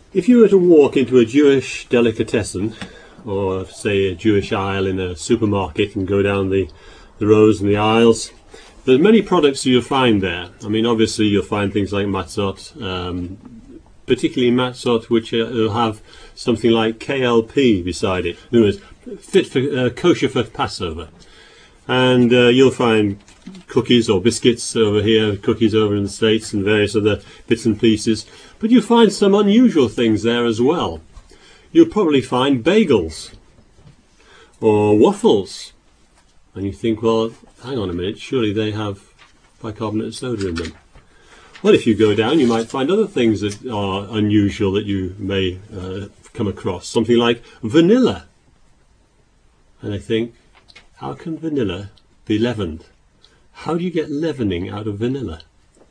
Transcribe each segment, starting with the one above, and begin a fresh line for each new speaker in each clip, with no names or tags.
If you were to walk into a Jewish delicatessen, or say a Jewish aisle in a supermarket, and go down the rows and the aisles, there's many products you'll find there. I mean, obviously you'll find things like matzot, particularly matzot which will have something like KLP beside it. In other words, fit for kosher for Passover. And you'll find cookies or biscuits over here, cookies over in the States, and various other bits and pieces. But you'll find some unusual things there as well. You'll probably find bagels or waffles. And you think, well, hang on a minute, surely they have bicarbonate of soda in them. Well, if you go down, you might find other things that are unusual that you may come across. Something like vanilla. And I think, how can vanilla be leavened? How do you get leavening out of vanilla?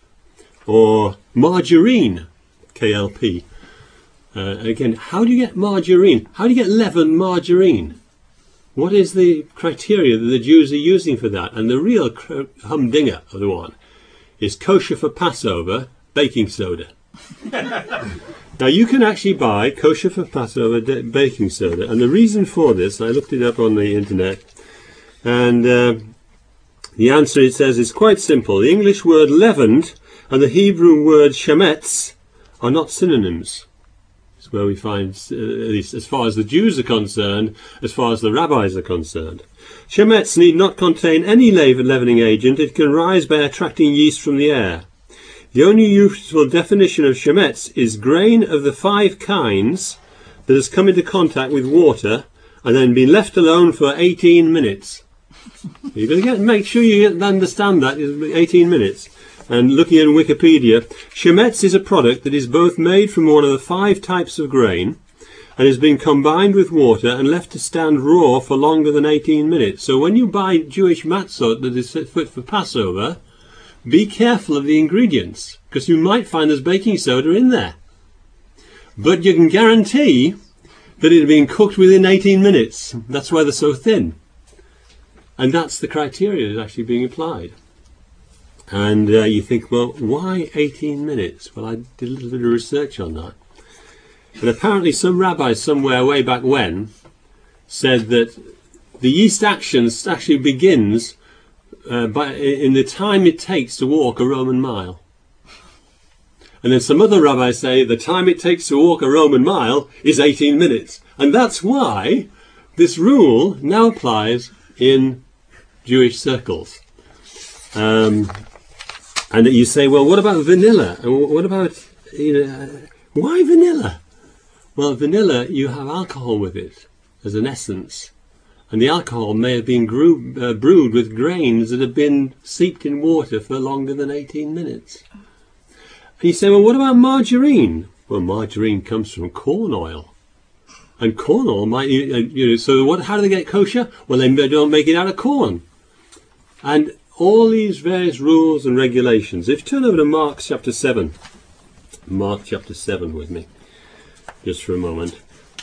Or margarine, KLP. Again, how do you get margarine? How do you get leavened margarine? What is the criteria that the Jews are using for that? And the real humdinger of the one is kosher for Passover baking soda. Now you can actually buy kosher for Passover baking soda, and the reason for this, I looked it up on the internet, and the answer, it says, is quite simple. The English word leavened and the Hebrew word shemetz are not synonyms. It's where we find, at least as far as the Jews are concerned, as far as the rabbis are concerned. Shemetz need not contain any leavening agent. It can rise by attracting yeast from the air. The only useful definition of shemetz is grain of the 5 kinds that has come into contact with water and then been left alone for 18 minutes. You've got to make sure you understand that, 18 minutes. And looking at Wikipedia, shemetz is a product that is both made from one of the 5 types of grain and has been combined with water and left to stand raw for longer than 18 minutes. So when you buy Jewish matzot that is fit for Passover, be careful of the ingredients, because you might find there's baking soda in there. But you can guarantee that it had been cooked within 18 minutes. That's why they're so thin. And that's the criteria that's actually being applied. And you think, well, why 18 minutes? Well, I did a little bit of research on that. And apparently some rabbis somewhere way back when said that the yeast action actually begins in the time it takes to walk a Roman mile. And then some other rabbis say the time it takes to walk a Roman mile is 18 minutes. And that's why this rule now applies in Jewish circles. And you say, well, what about vanilla? And what about, why vanilla? Well, vanilla, you have alcohol with it as an essence. And the alcohol may have been brewed with grains that have been steeped in water for longer than 18 minutes. And you say, well, what about margarine? Well, margarine comes from corn oil. And corn oil might, so how do they get kosher? Well, they don't make it out of corn. And all these various rules and regulations. If you turn over to Mark chapter 7. Mark chapter 7 with me, just for a moment.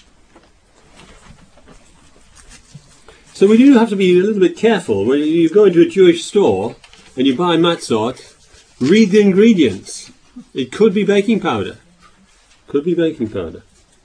So we do have to be a little bit careful. When you go into a Jewish store and you buy matzot, read the ingredients. It could be baking powder. Could be baking powder.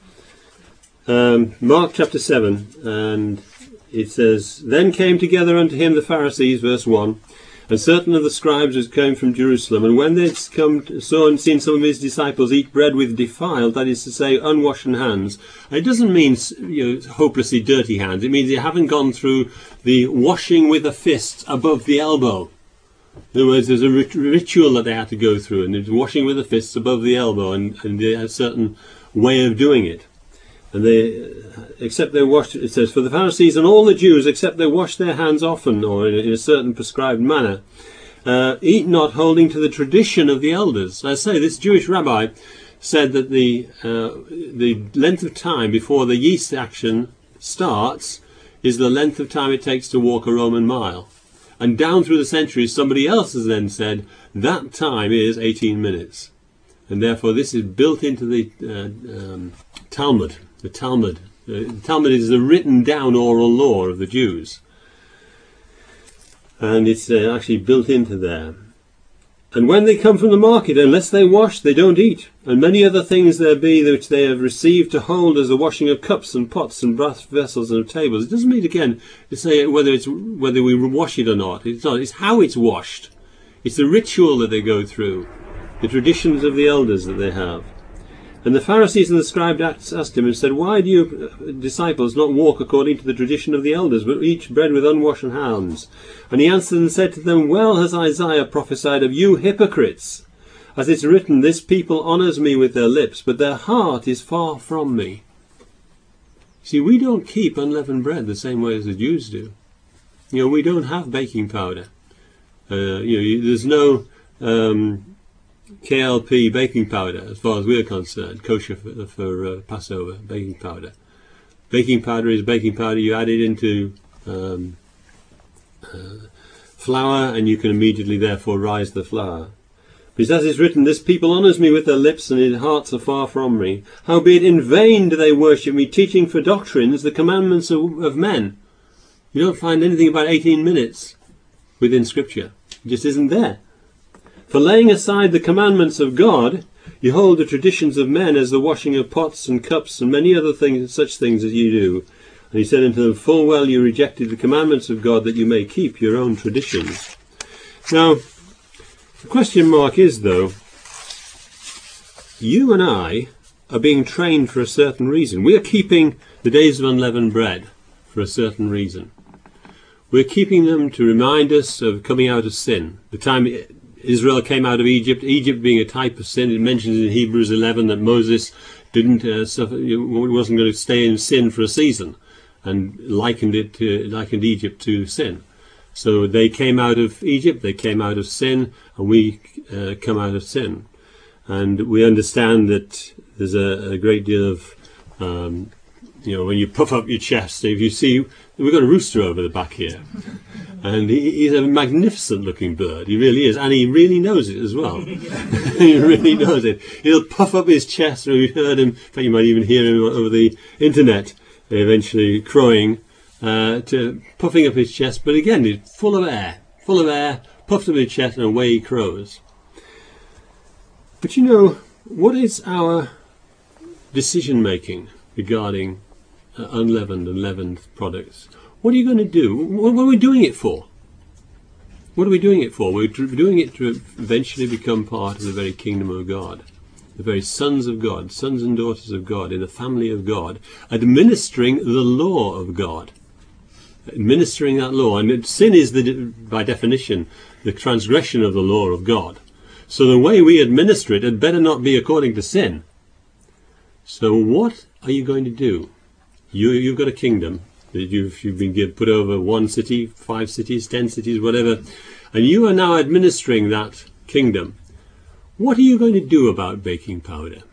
Mark chapter 7, and it says, Then came together unto him the Pharisees, verse 1, and certain of the scribes which came from Jerusalem, and when they saw and seen some of his disciples eat bread with defiled, that is to say, unwashen hands. And it doesn't mean hopelessly dirty hands. It means they haven't gone through the washing with the fists above the elbow. In other words, there's a ritual that they had to go through, and it's washing with the fists above the elbow, and they had a certain way of doing it. And except they washed, it says, for the Pharisees and all the Jews, except they wash their hands often, or in a certain prescribed manner, eat not holding to the tradition of the elders. I say, this Jewish rabbi said that the length of time before the yeast action starts is the length of time it takes to walk a Roman mile. And down through the centuries, somebody else has then said that time is 18 minutes. And therefore this is built into the Talmud. The Talmud is the written down oral law of the Jews. And it's actually built into there. And when they come from the market, unless they wash, they don't eat. And many other things there be which they have received to hold as the washing of cups and pots and brass vessels and of tables. It doesn't mean, again, to say whether we wash it or not. It's not. It's how it's washed. It's the ritual that they go through, the traditions of the elders that they have. And the Pharisees and the scribes asked him and said, "Why do you disciples not walk according to the tradition of the elders, but eat bread with unwashed hands?" And he answered and said to them, "Well has Isaiah prophesied of you hypocrites, as it's written, this people honours me with their lips, but their heart is far from me." See, we don't keep unleavened bread the same way as the Jews do. We don't have baking powder. There's no KLP baking powder, as far as we're concerned, kosher for Passover, baking powder. Baking powder is baking powder. You add it into flour, and you can immediately, therefore, rise the flour. But as it's written, this people honours me with their lips, and their hearts are far from me. Howbeit in vain do they worship me, teaching for doctrines the commandments of men. You don't find anything about 18 minutes within Scripture. It just isn't there. For laying aside the commandments of God, you hold the traditions of men, as the washing of pots and cups and many other things, such things as you do. And he said unto them, full well you rejected the commandments of God, that you may keep your own traditions. Now, the question mark is, though, you and I are being trained for a certain reason. We are keeping the days of unleavened bread for a certain reason. We're keeping them to remind us of coming out of sin. The time Israel came out of Egypt, Egypt being a type of sin. It mentions in Hebrews 11 that Moses wasn't going to stay in sin for a season, and likened Egypt to sin. So they came out of Egypt, they came out of sin, and we come out of sin. And we understand that there's a great deal of, when you puff up your chest, if you see, we've got a rooster over the back here. And he's a magnificent looking bird. He really is. And he really knows it as well. He really knows it. He'll puff up his chest. And we've heard him, in fact you might even hear him over the internet, eventually crowing, puffing up his chest. But again, it's full of air, puffed up his chest, and away he crows. But what is our decision making regarding unleavened and leavened products? What are you going to do? What are we doing it for? What are we doing it for? We're doing it to eventually become part of the very kingdom of God, the very sons of God, sons and daughters of God, in the family of God, administering the law of God, administering that law. And sin is, by definition, the transgression of the law of God. So the way we administer it had better not be according to sin. So what are you going to do? You've got a kingdom. You've been put over 1 city, 5 cities, 10 cities, whatever, and you are now administering that kingdom. What are you going to do about baking powder?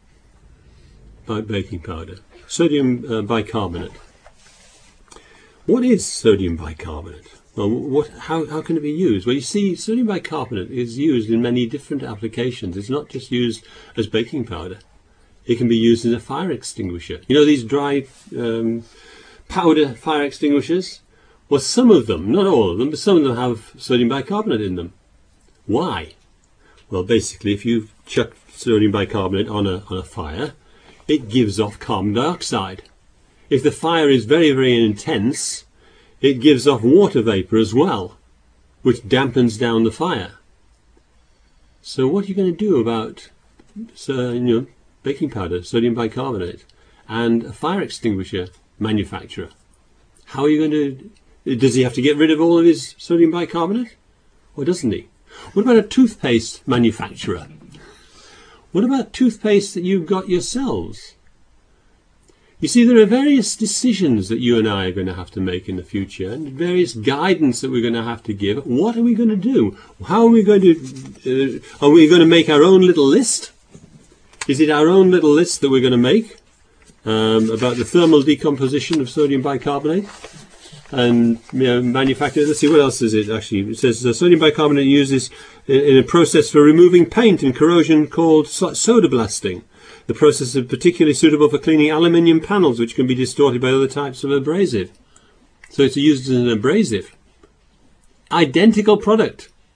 Sodium bicarbonate. What is sodium bicarbonate? Well, how can it be used? Well, you see, sodium bicarbonate is used in many different applications. It's not just used as baking powder. It can be used as a fire extinguisher. These dry powder fire extinguishers? Well, some of them, not all of them, but some of them have sodium bicarbonate in them. Why? Well, basically, if you chuck sodium bicarbonate on a fire, it gives off carbon dioxide. If the fire is very, very intense, it gives off water vapor as well, which dampens down the fire. So what are you going to do about baking powder, sodium bicarbonate, and a fire extinguisher manufacturer? How are you going to... Does he have to get rid of all of his sodium bicarbonate? Or doesn't he? What about a toothpaste manufacturer? What about toothpaste that you've got yourselves? You see, there are various decisions that you and I are going to have to make in the future, and various guidance that we're going to have to give. What are we going to do? How are we going to... are we going to make our own little list? Is it our own little list that we're going to make about the thermal decomposition of sodium bicarbonate and manufacture? Let's see, what else is it actually? It says sodium bicarbonate uses in a process for removing paint and corrosion called soda blasting. The process is particularly suitable for cleaning aluminium panels, which can be distorted by other types of abrasive. So it's used as an abrasive. Identical product.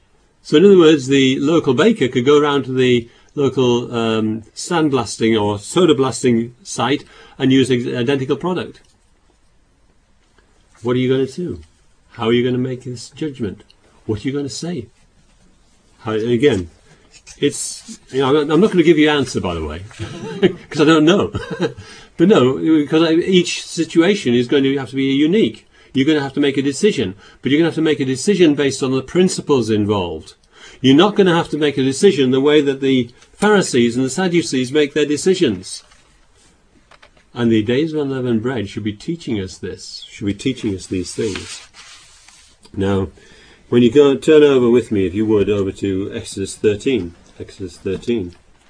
So in other words, the local baker could go around to the local sandblasting or soda blasting site and use identical product. What are you going to do? How are you going to make this judgment? What are you going to say? Again, it's, I'm not going to give you an answer, by the way, because I don't know. But no, because each situation is going to have to be unique. You're going to have to make a decision, but you're going to have to make a decision based on the principles involved. You're not going to have to make a decision the way that the Pharisees and the Sadducees make their decisions. And the days of unleavened bread should be teaching us this, should be teaching us these things. Now, when you go and turn over with me, if you would, over to Exodus 13. Exodus 13.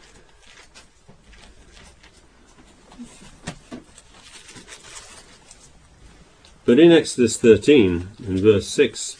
But in Exodus 13, in verse 6,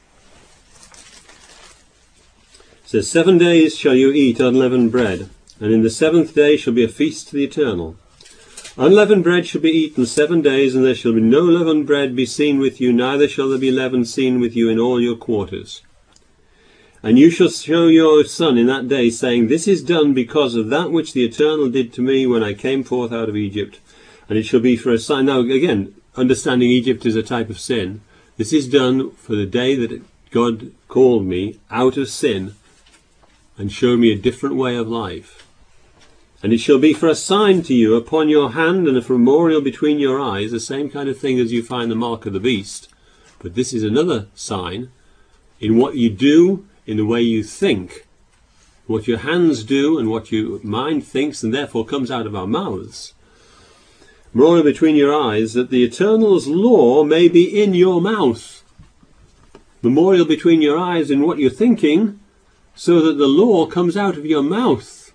it says, 7 days shall you eat unleavened bread, and in the 7th day shall be a feast to the Eternal. Unleavened bread shall be eaten 7 days, and there shall be no leavened bread be seen with you, neither shall there be leaven seen with you in all your quarters. And you shall show your son in that day, saying, This is done because of that which the Eternal did to me when I came forth out of Egypt. And it shall be for a sign. Now, again, understanding Egypt is a type of sin. This is done for the day that God called me out of sin and showed me a different way of life. And it shall be for a sign to you upon your hand and for a memorial between your eyes, the same kind of thing as you find the mark of the beast. But this is another sign in what you do, in the way you think, what your hands do and what your mind thinks and therefore comes out of our mouths. Memorial between your eyes, that the Eternal's law may be in your mouth. Memorial between your eyes in what you're thinking, so that the law comes out of your mouth.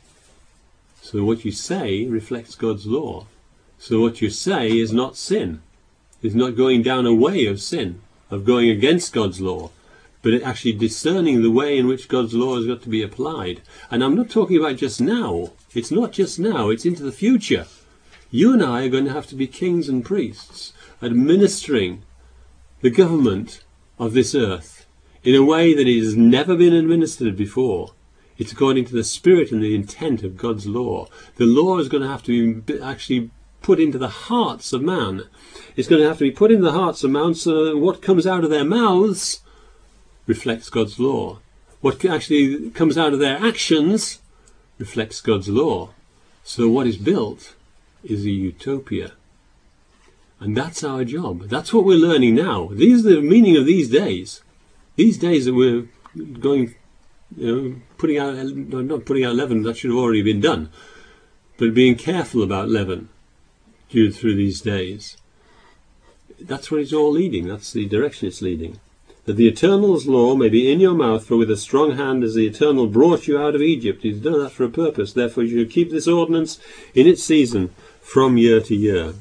So what you say reflects God's law. So what you say is not sin. It's not going down a way of sin, of going against God's law, but it actually discerning the way in which God's law has got to be applied. And I'm not talking about just now. It's not just now, it's into the future. You and I are going to have to be kings and priests, administering the government of this earth in a way that it has never been administered before. It's according to the spirit and the intent of God's law. The law is going to have to be actually put into the hearts of man. It's going to have to be put in the hearts of man so that what comes out of their mouths reflects God's law. What actually comes out of their actions reflects God's law. So what is built is a utopia. And that's our job. That's what we're learning now. These are the meaning of these days. These days that we're going, putting out, not putting out leaven, that should have already been done. But being careful about leaven through these days. That's what it's all leading. That's the direction it's leading. That the Eternal's law may be in your mouth, for with a strong hand as the Eternal brought you out of Egypt. He's done that for a purpose. Therefore you should keep this ordinance in its season from year to year.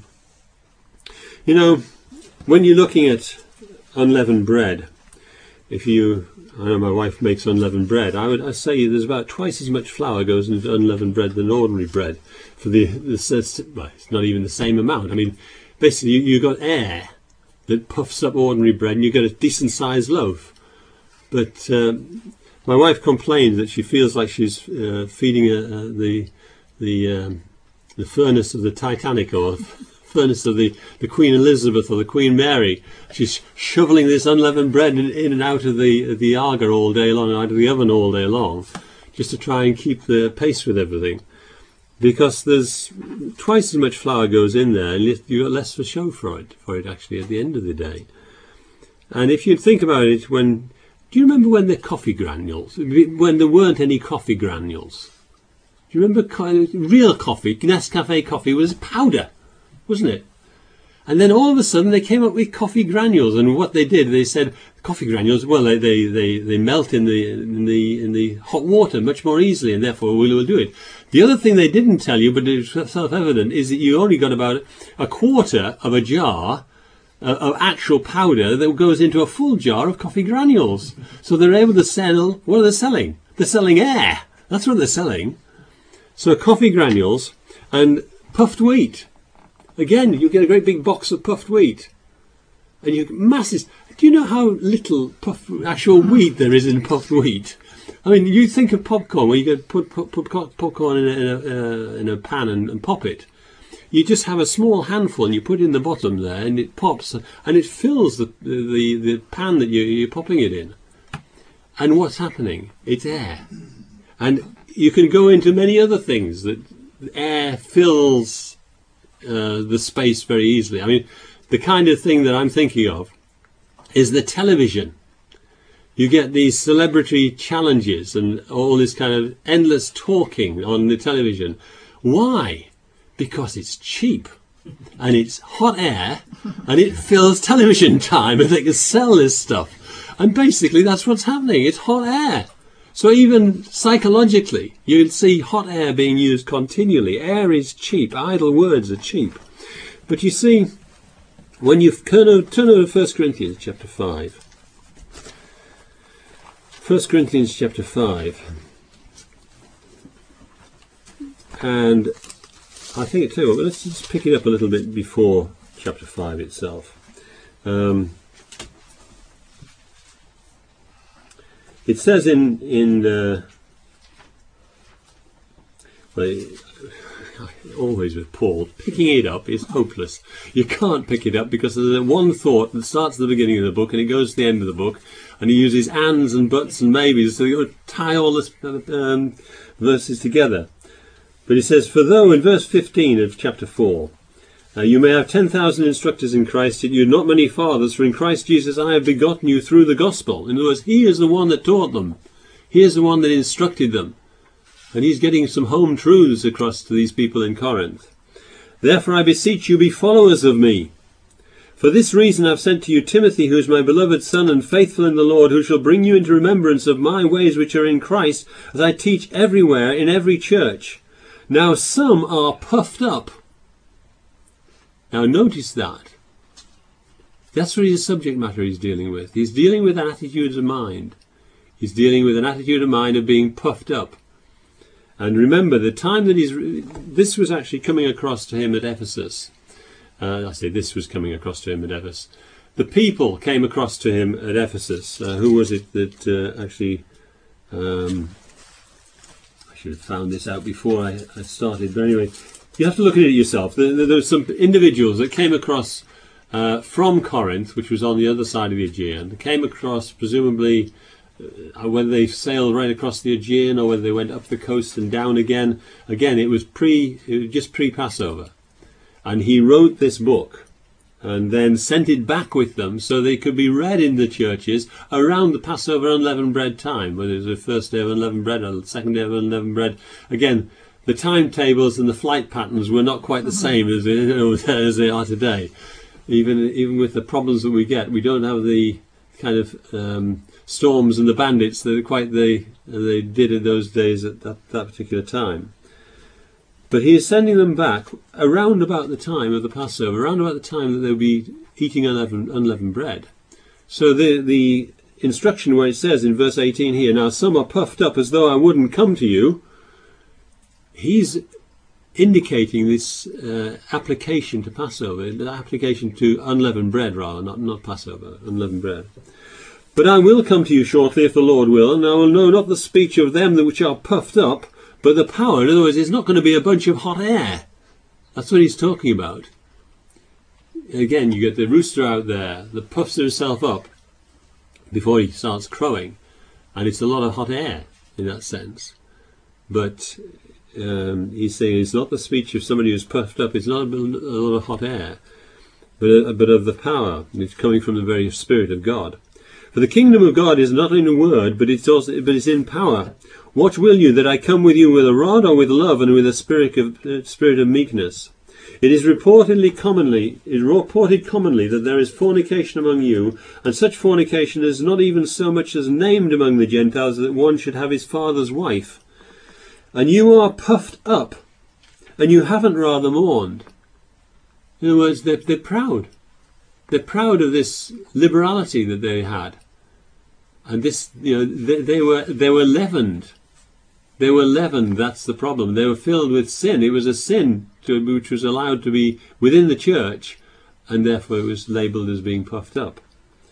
You know, when you're looking at unleavened bread, I know my wife makes unleavened bread, I say there's about twice as much flour goes into unleavened bread than ordinary bread. Well, it's not even the same amount. I mean, basically you've got air that puffs up ordinary bread and you get a decent sized loaf. But my wife complains that she feels like she's feeding the furnace of the Titanic, or furnace of the Queen Elizabeth or the Queen Mary. She's shoveling this unleavened bread in and out of the Aga all day long, out of the oven all day long, just to try and keep the pace with everything. Because there's twice as much flour goes in there, and you've got less for show for it actually at the end of the day. And if you think about it, do you remember when the coffee granules, when there weren't any coffee granules? Do you remember real coffee, Nescafe coffee was powder, wasn't it? And then all of a sudden they came up with coffee granules, and what they did, they said coffee granules, well, they melt in the hot water much more easily, and therefore we'll do it. The other thing they didn't tell you, but it's self-evident, is that you only got about a quarter of a jar of actual powder that goes into a full jar of coffee granules. So they're able to sell, what are they selling? They're selling air. That's what they're selling. So coffee granules and puffed wheat. Again, you get a great big box of puffed wheat. And you get masses. Do you know how little actual wheat there is in puffed wheat? I mean, you think of popcorn, where you could put popcorn in a pan and pop it. You just have a small handful and you put it in the bottom there, and it pops, and it fills the pan that you're popping it in. And what's happening? It's air. And you can go into many other things that air fills the space very easily. I mean, the kind of thing that I'm thinking of is the television. You get these celebrity challenges and all this kind of endless talking on the television. Why? Because it's cheap and it's hot air and it fills television time, and they can sell this stuff. And basically that's what's happening. It's hot air. So even psychologically, you'll see hot air being used continually. Air is cheap. Idle words are cheap. But you see, when you turn over to 1 Corinthians chapter 5. 1 Corinthians chapter 5. And I think, too, let's just pick it up a little bit before chapter 5 itself. It says always with Paul, picking it up is hopeless. You can't pick it up because there's one thought that starts at the beginning of the book and it goes to the end of the book, and he uses ands and buts and maybes, so you tie all the verses together. But he says, for though, in verse 15 of chapter 4, you may have 10,000 instructors in Christ, yet you have not many fathers, for in Christ Jesus I have begotten you through the gospel. In other words, he is the one that taught them. He is the one that instructed them. And he's getting some home truths across to these people in Corinth. Therefore I beseech you, be followers of me. For this reason I have sent to you Timothy, who is my beloved son and faithful in the Lord, who shall bring you into remembrance of my ways which are in Christ, as I teach everywhere in every church. Now some are puffed up. Now notice that. That's really the subject matter he's dealing with. He's dealing with attitudes of mind. He's dealing with an attitude of mind of being puffed up. And remember, the time that this was actually coming across to him at Ephesus. I say this was coming across to him at Ephesus. The people came across to him at Ephesus. Who was it that actually... I should have found this out before I started. But anyway, you have to look at it yourself. There were some individuals that came across from Corinth, which was on the other side of the Aegean. They came across, presumably, whether they sailed right across the Aegean or whether they went up the coast and down again. Again, it was just pre-Passover. And he wrote this book and then sent it back with them so they could be read in the churches around the Passover unleavened bread time, whether it was the first day of unleavened bread or the second day of unleavened bread. Again, the timetables and the flight patterns were not quite the same as they are today. Even with the problems that we get, we don't have the kind of storms and the bandits that they did in those days at that particular time. But he is sending them back around about the time of the Passover, around about the time that they'll be eating unleavened bread. So the instruction where it says in verse 18 here, now some are puffed up as though I wouldn't come to you, he's indicating this application to Passover, the application to unleavened bread rather, not Passover, unleavened bread. But I will come to you shortly if the Lord will, and I will know not the speech of them which are puffed up, but the power. In other words, it's not going to be a bunch of hot air. That's what he's talking about. Again, you get the rooster out there that puffs himself up before he starts crowing, and it's a lot of hot air in that sense. But he's saying it's not the speech of somebody who's puffed up, it's not a lot of hot air, but of the power. It's coming from the very Spirit of God. For the kingdom of God is not in a word, but it's in power. What will you, that I come with you with a rod or with love and with a spirit of meekness? It is reported commonly that there is fornication among you, and such fornication is not even so much as named among the Gentiles, that one should have his father's wife. And you are puffed up, and you haven't rather mourned. In other words, they're proud. They're proud of this liberality that they had, and this, they were leavened. They were leavened. That's the problem. They were filled with sin. It was a sin which was allowed to be within the church, and therefore it was labelled as being puffed up.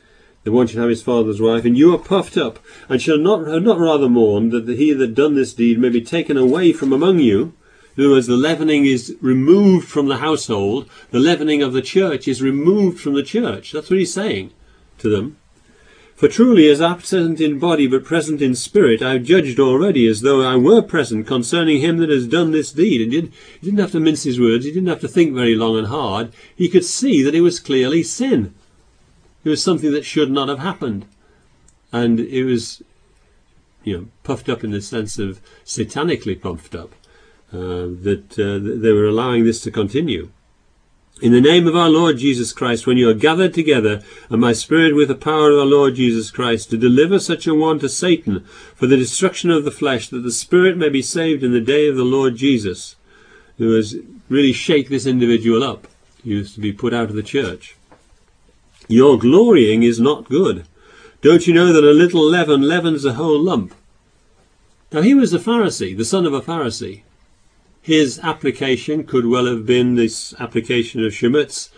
The one should have his father's wife, and you are puffed up, and shall not rather mourn that he that done this deed may be taken away from among you. In other words, the leavening is removed from the household. The leavening of the church is removed from the church. That's what he's saying to them. For truly, as absent in body but present in spirit, I have judged already as though I were present concerning him that has done this deed. He didn't have to mince his words. He didn't have to think very long and hard. He could see that it was clearly sin. It was something that should not have happened. And it was, puffed up in the sense of satanically puffed up, that they were allowing this to continue. In the name of our Lord Jesus Christ, when you are gathered together, and my spirit with the power of our Lord Jesus Christ, to deliver such a one to Satan for the destruction of the flesh, that the spirit may be saved in the day of the Lord Jesus. It was really shake this individual up. He was to be put out of the church. Your glorying is not good. Don't you know that a little leaven leavens the whole lump? Now he was a Pharisee, the son of a Pharisee. His application could well have been this application of Shemitz,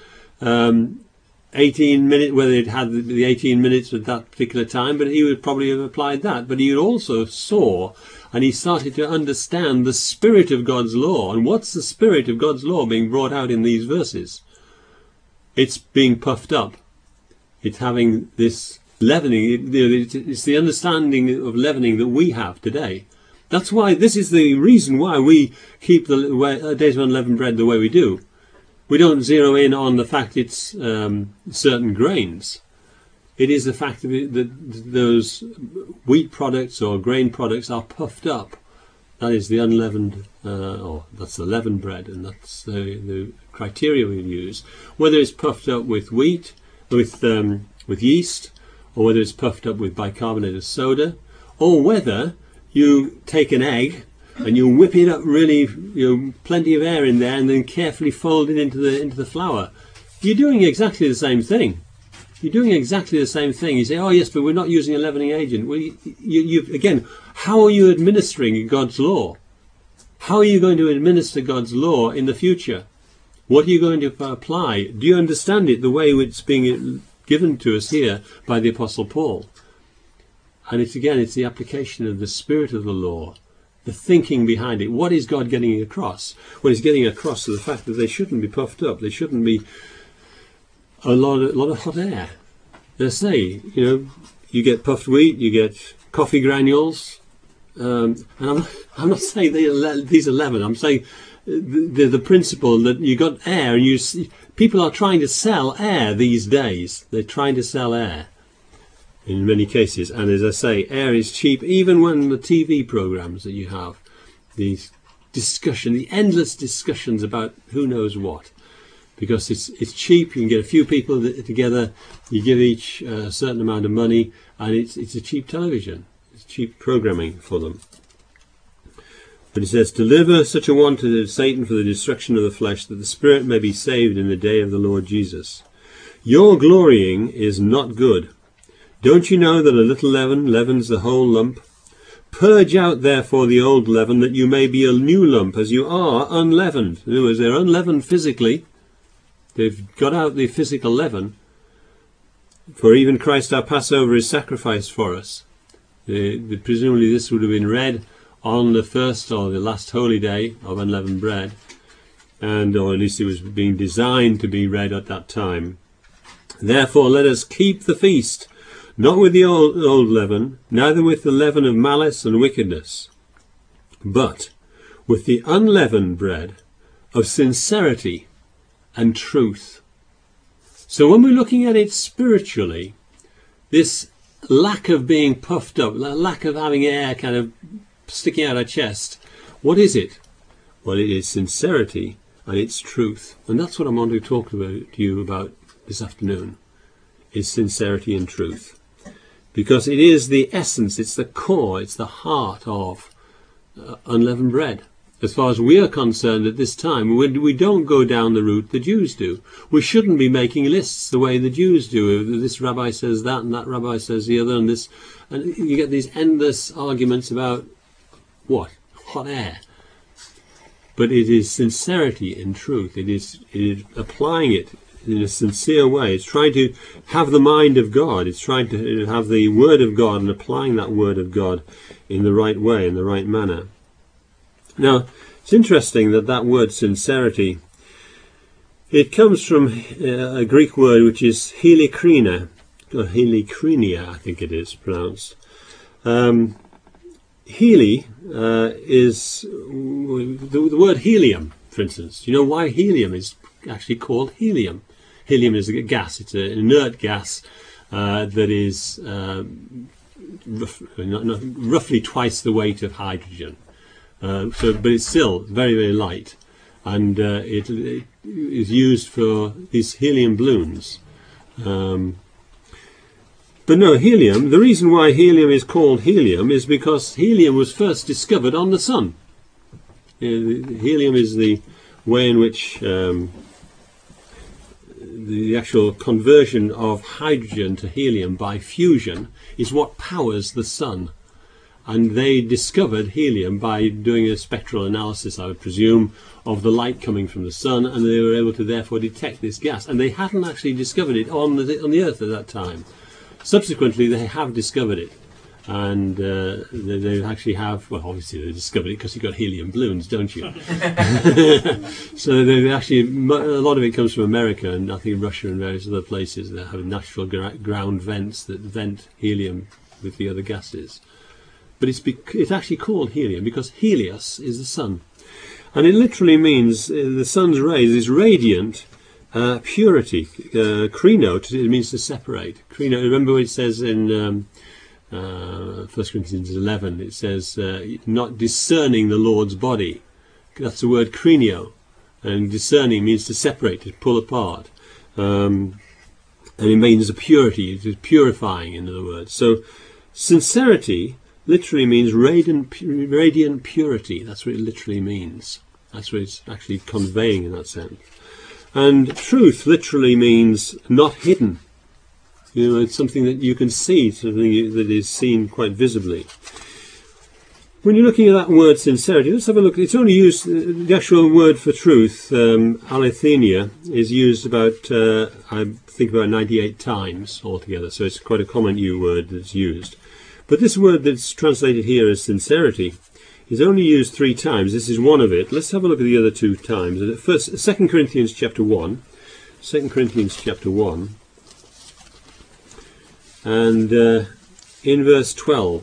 18 minutes, whether it had the 18 minutes at that particular time, but he would probably have applied that. But he also saw, and he started to understand the spirit of God's law. And what's the spirit of God's law being brought out in these verses? It's being puffed up. It's having this leavening. It's the understanding of leavening that we have today. That's why, this is the reason why we keep the Days of Unleavened Bread the way we do. We don't zero in on the fact it's certain grains. It is the fact that those wheat products or grain products are puffed up. That is the unleavened, that's the leavened bread, and that's the criteria we use. Whether it's puffed up with wheat, with yeast, or whether it's puffed up with bicarbonate of soda, or whether you take an egg and you whip it up really, plenty of air in there, and then carefully fold it into the flour. You're doing exactly the same thing. You're doing exactly the same thing. You say, oh yes, but we're not using a leavening agent. Well, again, how are you administering God's law? How are you going to administer God's law in the future? What are you going to apply? Do you understand it the way it's being given to us here by the Apostle Paul? And it's the application of the spirit of the law, the thinking behind it. What is God getting across? Well, he's getting across to the fact that they shouldn't be puffed up. They shouldn't be a lot of hot air. They say, you get puffed wheat, you get coffee granules, and I'm not saying these are leaven. I'm saying the principle that you got air, and people are trying to sell air these days. They're trying to sell air in many cases, and as I say, air is cheap. Even when the TV programs that you have, the endless discussions about who knows what, because it's cheap. You can get a few people together, you give each a certain amount of money, and it's a cheap television. It's cheap programming for them. But it says, deliver such a one to Satan for the destruction of the flesh, that the spirit may be saved in the day of the Lord Jesus. Your glorying is not good. Don't you know that a little leaven leavens the whole lump? Purge out therefore the old leaven, that you may be a new lump, as you are unleavened. In other words, they're unleavened physically. They've got out the physical leaven. For even Christ our Passover is sacrificed for us. Presumably this would have been read on the first or the last holy day of unleavened bread, or at least it was being designed to be read at that time. Therefore let us keep the feast, not with the old leaven, neither with the leaven of malice and wickedness, but with the unleavened bread of sincerity and truth. So when we're looking at it spiritually, this lack of being puffed up, lack of having air kind of sticking out our chest, what is it? Well, it is sincerity and it's truth. And that's what I want to talk to you about this afternoon, is sincerity and truth. Because it is the essence, it's the core, it's the heart of unleavened bread. As far as we are concerned at this time, we don't go down the route the Jews do. We shouldn't be making lists the way the Jews do. This rabbi says that, and that rabbi says the other, and this, and you get these endless arguments about what? Hot air. But it is sincerity in truth. It is applying it in a sincere way. It's trying to have the mind of God. It's trying to have the Word of God and applying that Word of God in the right way, in the right manner. Now, it's interesting that that word sincerity, it comes from a Greek word which is helikrina, or helikrenia, I think it is pronounced. Heli is the word helium, for instance. Do you know why helium is actually called helium? Helium is a gas. It's an inert gas that is roughly twice the weight of hydrogen. But it's still very, very light, and it is used for these helium balloons. But no, helium, the reason why helium is called helium is because helium was first discovered on the sun. Helium is the way in which the actual conversion of hydrogen to helium by fusion is what powers the sun. And they discovered helium by doing a spectral analysis, I would presume, of the light coming from the sun, and they were able to therefore detect this gas. And they hadn't actually discovered it on the Earth at that time. Subsequently, they have discovered it, and they actually have. Well, obviously they discovered it because you've got helium balloons, don't you? So they actually, a lot of it comes from America, and I think Russia and various other places that have natural ground vents that vent helium with the other gases. But it's actually called helium because Helios is the sun, and it literally means the sun's rays is radiant. Purity, krino, it means to separate. Krino, remember what it says in 1 Corinthians 11, it says, not discerning the Lord's body. That's the word krinio. And discerning means to separate, to pull apart. And it means a purity, it is purifying, in other words. So, sincerity literally means radiant purity. That's what it literally means. That's what it's actually conveying in that sense. And truth literally means not hidden. You know, it's something that you can see, something that is seen quite visibly. When you're looking at that word sincerity, let's have a look. It's only used, the actual word for truth, alethenia, is used about, I think about 98 times altogether, so it's quite a common new word that's used. But this word that's translated here as sincerity is only used 3 times. This is one of it. Let's have a look at the other 2 times. First, 2 Corinthians chapter 1. 2 Corinthians chapter 1. And in verse 12.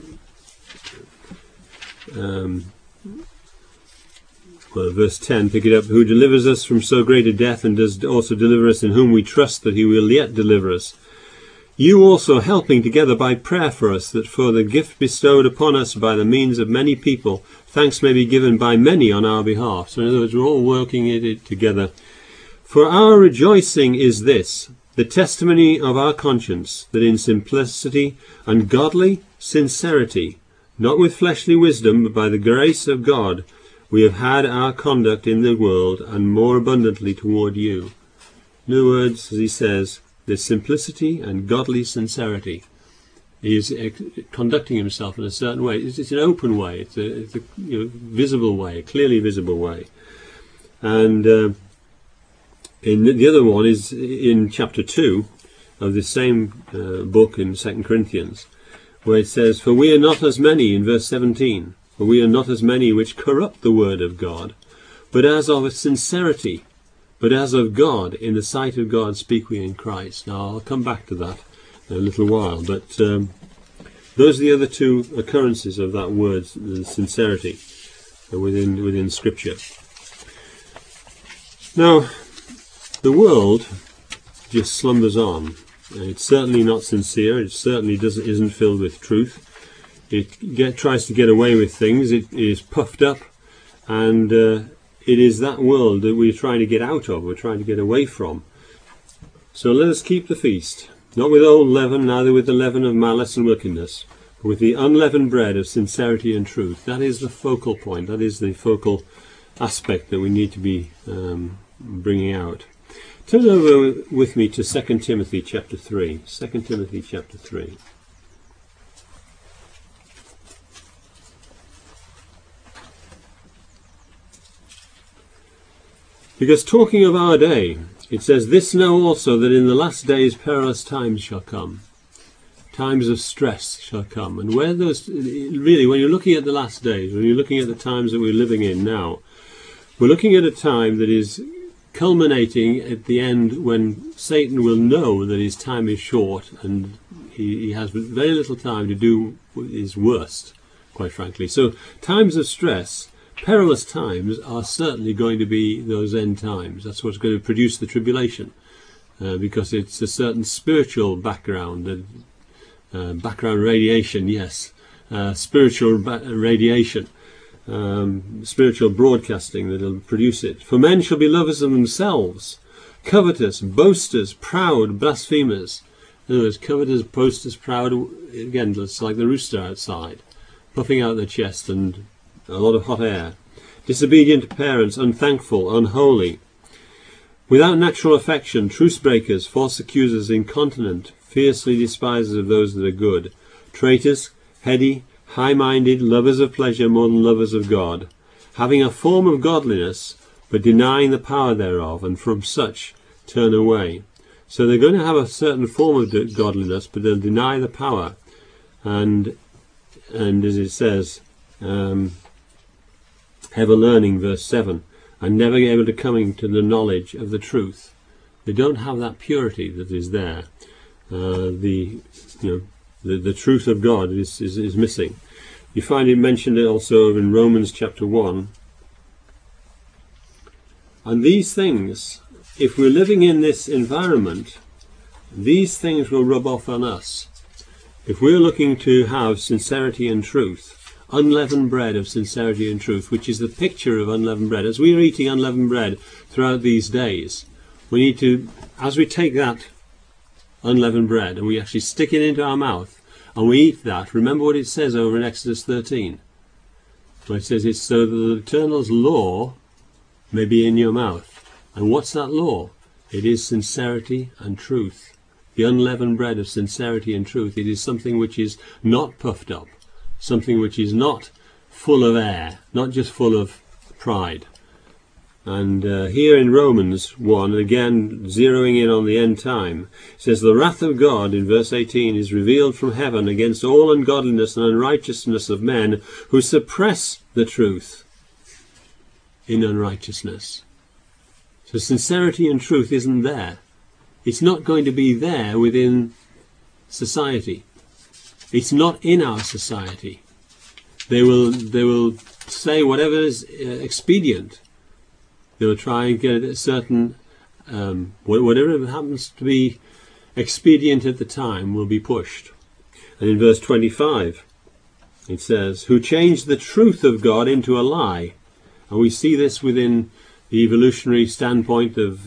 Verse 10, pick it up. Who delivers us from so great a death, and does also deliver us, in whom we trust that he will yet deliver us. You also helping together by prayer for us, that for the gift bestowed upon us by the means of many people, thanks may be given by many on our behalf. So in other words, we're all working it together. For our rejoicing is this, the testimony of our conscience, that in simplicity and godly sincerity, not with fleshly wisdom, but by the grace of God, we have had our conduct in the world, and more abundantly toward you. In other words, as he says, there's simplicity and godly sincerity. He is conducting himself in a certain way. It's an open way. It's a visible way, a clearly visible way. And in the other one is in chapter 2 of the same book in 2 Corinthians, where it says, for we are not as many, in verse 17, for we are not as many which corrupt the word of God, but as of sincerity, but as of God, in the sight of God speak we in Christ. Now I'll come back to that in a little while, but those are the other 2 occurrences of that word, sincerity, within Scripture. Now, the world just slumbers on. It's certainly not sincere. It certainly isn't filled with truth. It tries to get away with things. It is puffed up, and it is that world that we're trying to get out of. We're trying to get away from. So let us keep the feast, not with old leaven, neither with the leaven of malice and wickedness, but with the unleavened bread of sincerity and truth. That is the focal point. That is the focal aspect that we need to be bringing out. Turn over with me to 2 Timothy chapter 3. 2 Timothy chapter 3. Because talking of our day, it says, "This know also, that in the last days perilous times shall come." Times of stress shall come. And where those, really, when you're looking at the last days, when you're looking at the times that we're living in now, we're looking at a time that is culminating at the end, when Satan will know that his time is short and he has very little time to do his worst, quite frankly. So times of stress, perilous times, are certainly going to be those end times. That's what's going to produce the tribulation, because it's a certain spiritual background, background radiation, yes, spiritual radiation, spiritual broadcasting that will produce it. "For men shall be lovers of themselves, covetous, boasters, proud, blasphemers." In other words, covetous, boasters, proud, again, it's like the rooster outside, puffing out their chest and a lot of hot air. "Disobedient to parents, unthankful, unholy, without natural affection, truce breakers, false accusers, incontinent, fiercely despisers of those that are good, traitors, heady, high-minded, lovers of pleasure more than lovers of God, having a form of godliness, but denying the power thereof, and from such turn away." So they're going to have a certain form of godliness, but they'll deny the power. And as it says, ever learning, verse 7, and never able to coming to the knowledge of the truth. They don't have that purity that is there. The truth of God is missing. You find it mentioned also in Romans chapter 1. And these things, if we're living in this environment, these things will rub off on us. If we're looking to have sincerity and truth, unleavened bread of sincerity and truth, which is the picture of unleavened bread, as we are eating unleavened bread throughout these days, we need to, as we take that unleavened bread and we actually stick it into our mouth and we eat that, remember what it says over in Exodus 13, where it says it's so that the Eternal's law may be in your mouth. And what's that law? It is sincerity and truth. The unleavened bread of sincerity and truth. It is something which is not puffed up, something which is not full of air, not just full of pride. And here in Romans 1, again zeroing in on the end time, it says, "The wrath of God," in verse 18, "is revealed from heaven against all ungodliness and unrighteousness of men who suppress the truth in unrighteousness." So sincerity and truth isn't there. It's not going to be there within society. It's not in our society. They will say whatever is expedient. They will try and get a certain, whatever happens to be expedient at the time will be pushed. And in verse 25, it says, "Who changed the truth of God into a lie." And we see this within the evolutionary standpoint of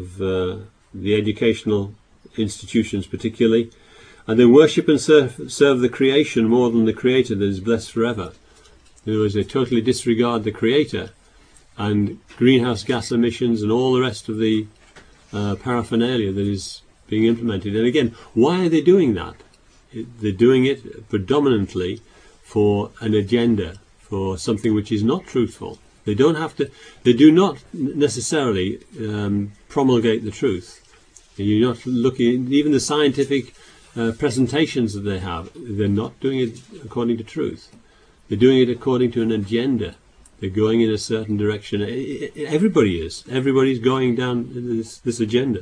the educational institutions particularly. "And they worship and serve the creation more than the Creator that is blessed forever." In other words, they totally disregard the Creator and greenhouse gas emissions and all the rest of the paraphernalia that is being implemented. And again, why are they doing that? They're doing it predominantly for an agenda, for something which is not truthful. They don't have to. They do not necessarily promulgate the truth. You're not looking. Even the scientific presentations that they have, they're not doing it according to truth. They're doing it according to an agenda. They're going in a certain direction. Everybody is. Everybody's going down this agenda.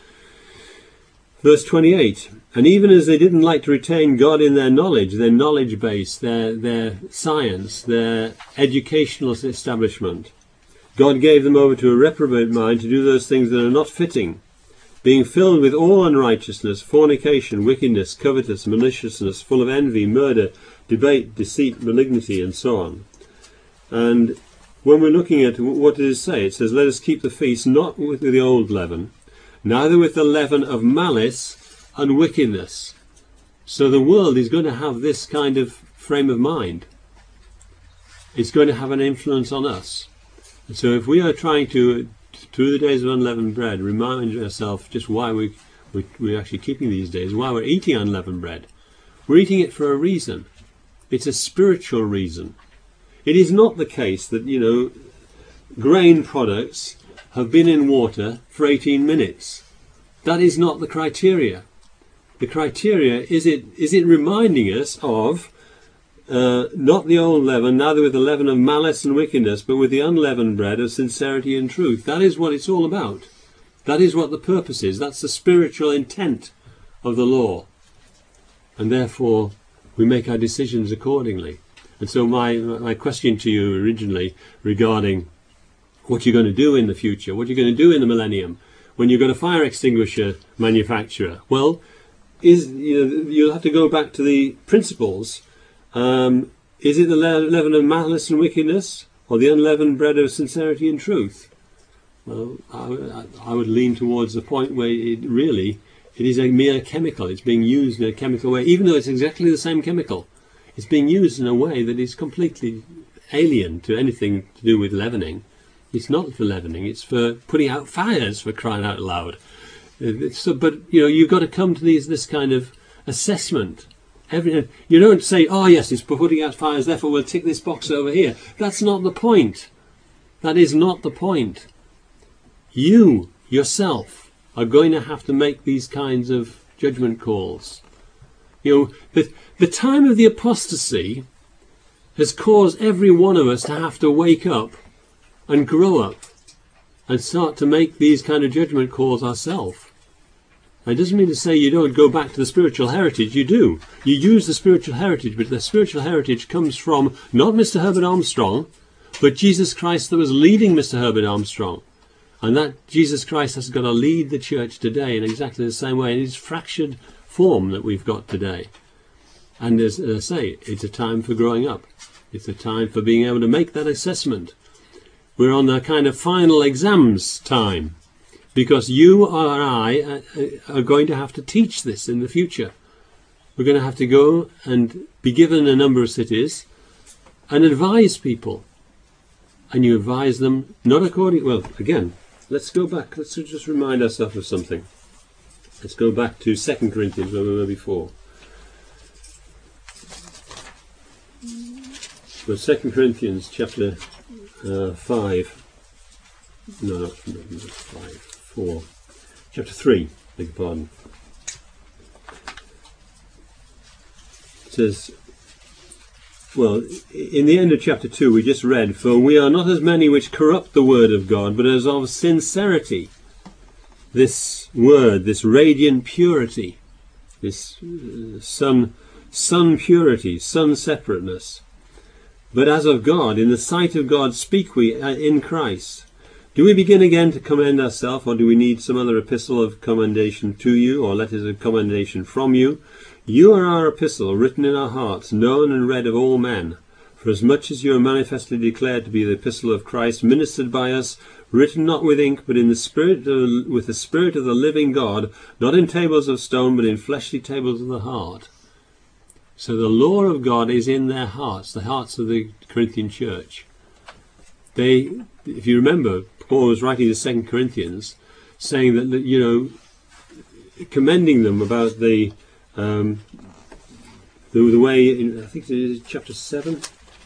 Verse 28, "And even as they didn't like to retain God in their knowledge base, their science, their educational establishment, God gave them over to a reprobate mind to do those things that are not fitting, being filled with all unrighteousness, fornication, wickedness, covetous, maliciousness, full of envy, murder, debate, deceit, malignity," and so on. And when we're looking at what does it say? It says, "Let us keep the feast not with the old leaven, neither with the leaven of malice and wickedness." So the world is going to have this kind of frame of mind. It's going to have an influence on us. And so if we are trying to, through the days of unleavened bread, remind ourselves just why we're actually keeping these days, why we're eating unleavened bread. We're eating it for a reason. It's a spiritual reason. It is not the case that, grain products have been in water for 18 minutes. That is not the criteria. The criteria, is it reminding us of not the old leaven, neither with the leaven of malice and wickedness, but with the unleavened bread of sincerity and truth. That is what it's all about. That is what the purpose is. That's the spiritual intent of the law. And therefore, we make our decisions accordingly. And so my question to you originally regarding what you're going to do in the future, what you're going to do in the millennium, when you've got a fire extinguisher manufacturer, well, you'll have to go back to the principles. Is it the leaven of malice and wickedness, or the unleavened bread of sincerity and truth? Well, I would lean towards the point where it is a mere chemical. It's being used in a chemical way, even though it's exactly the same chemical. It's being used in a way that is completely alien to anything to do with leavening. It's not for leavening, it's for putting out fires, for crying out loud. But you've got to come to this kind of assessment. You don't say, oh yes, it's for putting out fires, therefore we'll tick this box over here. That's not the point. That is not the point. You, yourself, are going to have to make these kinds of judgment calls. The time of the apostasy has caused every one of us to have to wake up and grow up and start to make these kind of judgment calls ourselves. It doesn't mean to say you don't go back to the spiritual heritage. You do. You use the spiritual heritage, but the spiritual heritage comes from not Mr. Herbert Armstrong, but Jesus Christ that was leading Mr. Herbert Armstrong. And that Jesus Christ has got to lead the church today in exactly the same way, in its fractured form that we've got today. And as I say, it's a time for growing up. It's a time for being able to make that assessment. We're on a kind of final exams time, because you or I are going to have to teach this in the future. We're going to have to go and be given a number of cities and advise people. And you advise them not according... Well, again, let's go back. Let's just remind ourselves of something. Let's go back to 2 Corinthians, where we were before. So 2 Corinthians chapter 5. No, not 5. 4. Chapter 3, beg your pardon. It says, well, in the end of chapter 2 we just read, for we are not as many which corrupt the word of God, but as of sincerity. This word, this radiant purity, this sun purity, sun separateness. But as of God, in the sight of God speak we in Christ. Do we begin again to commend ourselves, or do we need some other epistle of commendation to you, or letters of commendation from you? You are our epistle, written in our hearts, known and read of all men. For as much as you are manifestly declared to be the epistle of Christ, ministered by us, written not with ink, but in the Spirit, with the Spirit of the living God, not in tables of stone, but in fleshly tables of the heart. So the law of God is in their hearts, the hearts of the Corinthian church. If you remember, Paul was writing to 2 Corinthians, saying that, commending them about the way, I think it is chapter 7.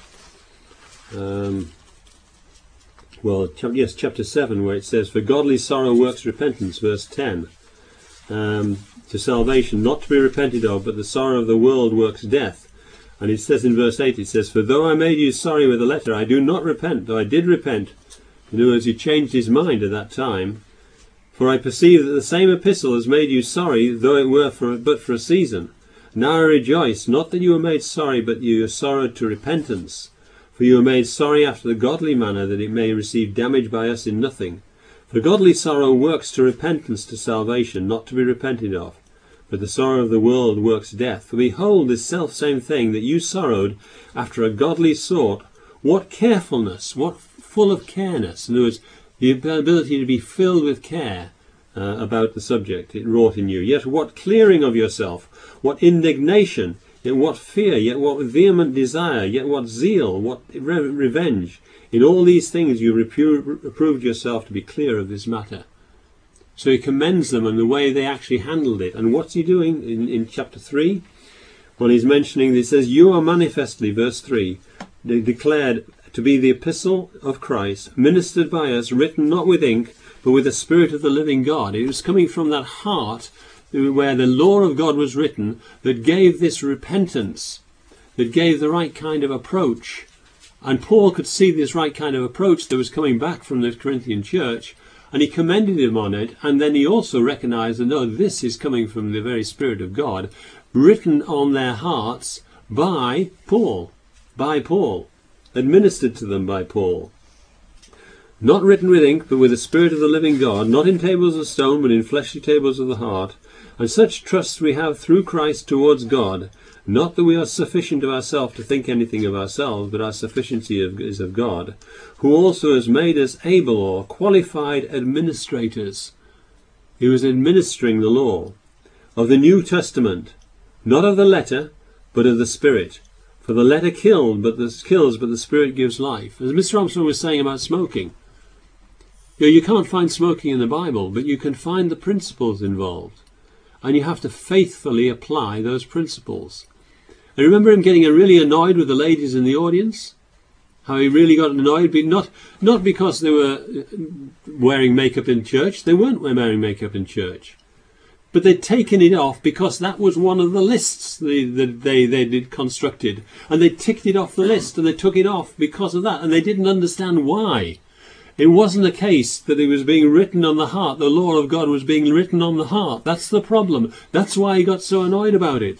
Chapter 7, where it says, for godly sorrow works repentance, verse 10, to salvation, not to be repented of, but the sorrow of the world works death. And it says in verse 8, it says, for though I made you sorry with a letter, I do not repent, though I did repent. In other words, he changed his mind at that time. For I perceive that the same epistle has made you sorry, though it were but for a season. Now I rejoice, not that you were made sorry, but you are sorrowed to repentance. For you are made sorry after the godly manner, that it may receive damage by us in nothing. For godly sorrow works to repentance to salvation, not to be repented of. But the sorrow of the world works death. For behold, this selfsame thing that you sorrowed after a godly sort, what carefulness, what full of careness. In other words, the ability to be filled with care about the subject it wrought in you. Yet what clearing of yourself, what indignation, yet what fear, yet what vehement desire, yet what zeal, what revenge. In all these things you approved yourself to be clear of this matter. So he commends them on the way they actually handled it. And what's he doing in chapter 3? Well, he's mentioning, it says, you are manifestly, verse 3, declared to be the epistle of Christ, ministered by us, written not with ink, but with the Spirit of the living God. It was coming from that heart where the law of God was written that gave this repentance, that gave the right kind of approach. And Paul could see this right kind of approach that was coming back from the Corinthian church, and he commended him on it, and then he also recognized that, no, this is coming from the very Spirit of God, written on their hearts by Paul, administered to them by Paul. Not written with ink, but with the Spirit of the living God, not in tables of stone, but in fleshly tables of the heart. And such trust we have through Christ towards God, not that we are sufficient of ourselves to think anything of ourselves, but our sufficiency is of God, who also has made us able or qualified administrators. He was administering the law of the New Testament, not of the letter, but of the Spirit. For the letter kills, but the Spirit gives life. As Mr. Armstrong was saying about smoking, you can't find smoking in the Bible, but you can find the principles involved. And you have to faithfully apply those principles. I remember him getting really annoyed with the ladies in the audience. How he really got annoyed, but not because they were wearing makeup in church. They weren't wearing makeup in church. But they'd taken it off because that was one of the lists that they constructed. And they ticked it off the list, and they took it off because of that. And they didn't understand why. It wasn't a case that it was being written on the heart. The law of God was being written on the heart. That's the problem. That's why he got so annoyed about it.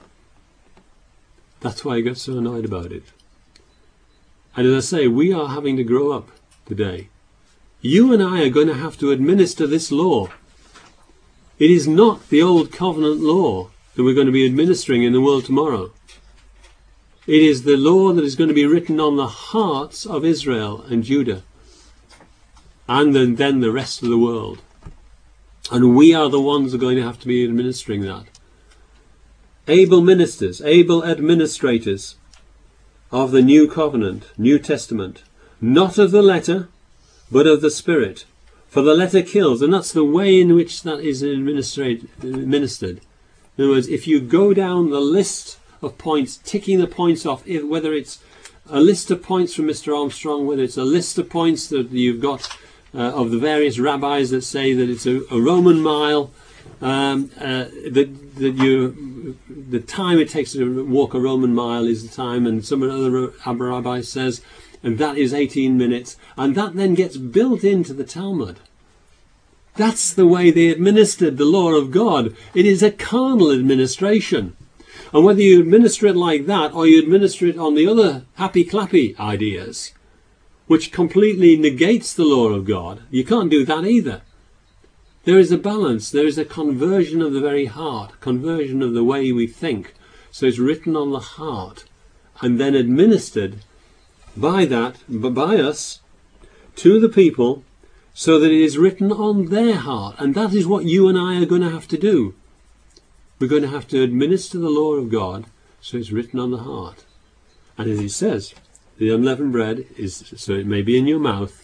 That's why he got so annoyed about it. And as I say, we are having to grow up today. You and I are going to have to administer this law. It is not the old covenant law that we're going to be administering in the world tomorrow. It is the law that is going to be written on the hearts of Israel and Judah, and then the rest of the world. And we are the ones who are going to have to be administering that. Able ministers, able administrators of the new covenant, New Testament, not of the letter, but of the Spirit. For the letter kills, and that's the way in which that is administered. In other words, if you go down the list of points, ticking the points off, whether it's a list of points from Mr. Armstrong, whether it's a list of points that you've got of the various rabbis that say that it's a Roman mile, the time it takes to walk a Roman mile is the time, and some other rabbi says, and that is 18 minutes, and that then gets built into the Talmud. That's the way they administered the law of God. It is a carnal administration. And whether you administer it like that, or you administer it on the other happy-clappy ideas, which completely negates the law of God, you can't do that either. There is a balance. There is a conversion of the very heart, conversion of the way we think. So it's written on the heart and then administered by us to the people, so that it is written on their heart. And that is what you and I are going to have to do. We're going to have to administer the law of God, so it's written on the heart. And as he says, the unleavened bread is so it may be in your mouth,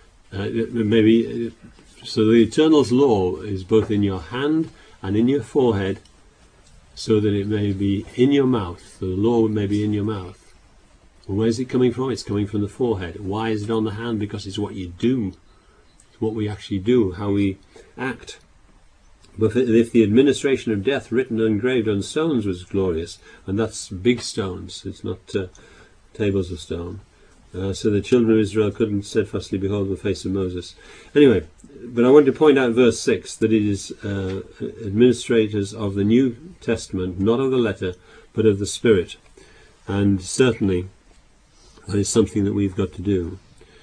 so the Eternal's law is both in your hand and in your forehead, so that it may be in your mouth. So the law may be in your mouth. Well, where is it coming from? It's coming from the forehead. Why is it on the hand? Because it's what you do. It's what we actually do, how we act. But if the administration of death written and engraved on stones was glorious, and that's big stones, it's not tables of stone, so the children of Israel couldn't steadfastly behold the face of Moses. Anyway, but I want to point out verse 6, that it is administrators of the New Testament, not of the letter, but of the Spirit. And certainly that is something that we've got to do.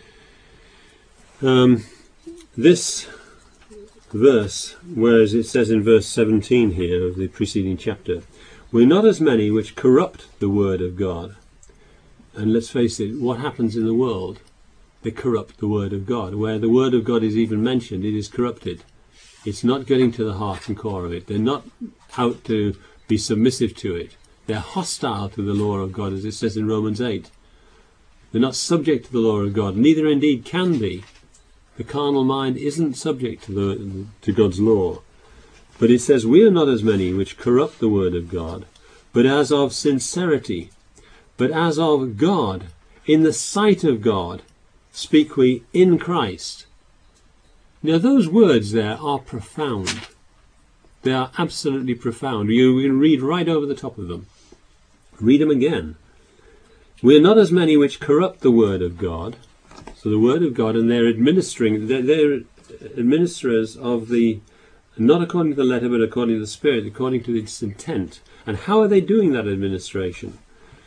This verse, whereas it says in verse 17 here of the preceding chapter, we're not as many which corrupt the word of God. And let's face it, what happens in the world? They corrupt the word of God. Where the word of God is even mentioned, it is corrupted. It's not getting to the heart and core of it. They're not out to be submissive to it. They're hostile to the law of God, as it says in Romans 8. They're not subject to the law of God, neither indeed can be. The carnal mind isn't subject to God's law. But it says, we are not as many which corrupt the word of God, but as of sincerity, but as of God, in the sight of God speak we in Christ. Now those words there are profound. They are absolutely profound. You can read right over the top of them. Read them again. We are not as many which corrupt the word of God. So the word of God, and they're administrators of the, not according to the letter, but according to the Spirit, according to its intent. And how are they doing that administration?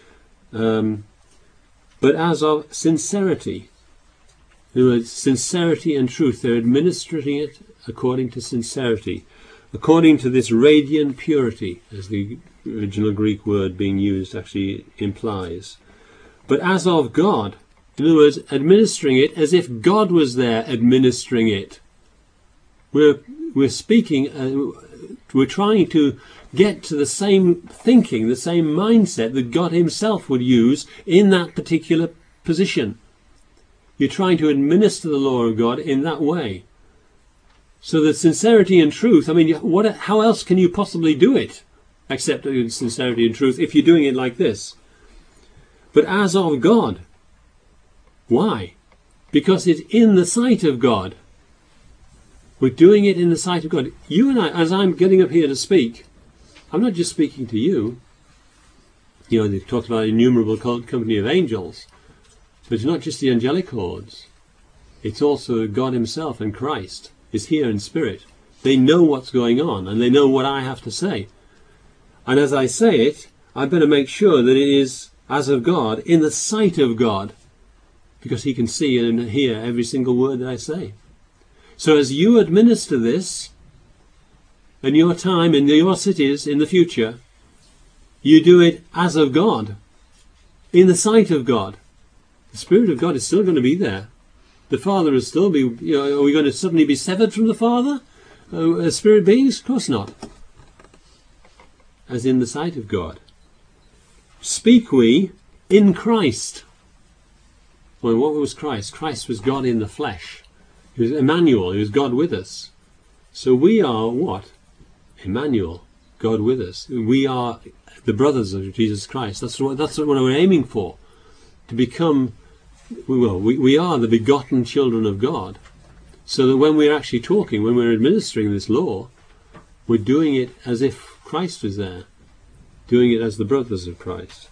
But as of sincerity. In other words, sincerity and truth. They're administering it according to sincerity. According to this radiant purity, as the original Greek word being used actually implies. But as of God. In other words, administering it as if God was there administering it. We're speaking, we're trying to get to the same thinking, the same mindset that God himself would use in that particular position. You're trying to administer the law of God in that way. So that sincerity and truth, I mean, how else can you possibly do it except in sincerity and truth if you're doing it like this? But as of God. Why? Because it's in the sight of God. We're doing it in the sight of God. You and I, as I'm getting up here to speak, I'm not just speaking to you. You know, they talked about innumerable company of angels. But it's not just the angelic hordes. It's also God himself and Christ is here in spirit. They know what's going on and they know what I have to say. And as I say it, I better make sure that it is as of God, in the sight of God. Because he can see and hear every single word that I say. So as you administer this in your time, in your cities, in the future, you do it as of God, in the sight of God. The Spirit of God is still going to be there. The Father will still be, are we going to suddenly be severed from the Father as spirit beings? Of course not. As in the sight of God. Speak we in Christ. Well, what was Christ? Christ was God in the flesh. He was Emmanuel. He was God with us. So we are what? Emmanuel, God with us. We are the brothers of Jesus Christ. That's what we're aiming for. To become, we are the begotten children of God. So that when we're actually talking, when we're administering this law, we're doing it as if Christ was there. Doing it as the brothers of Christ.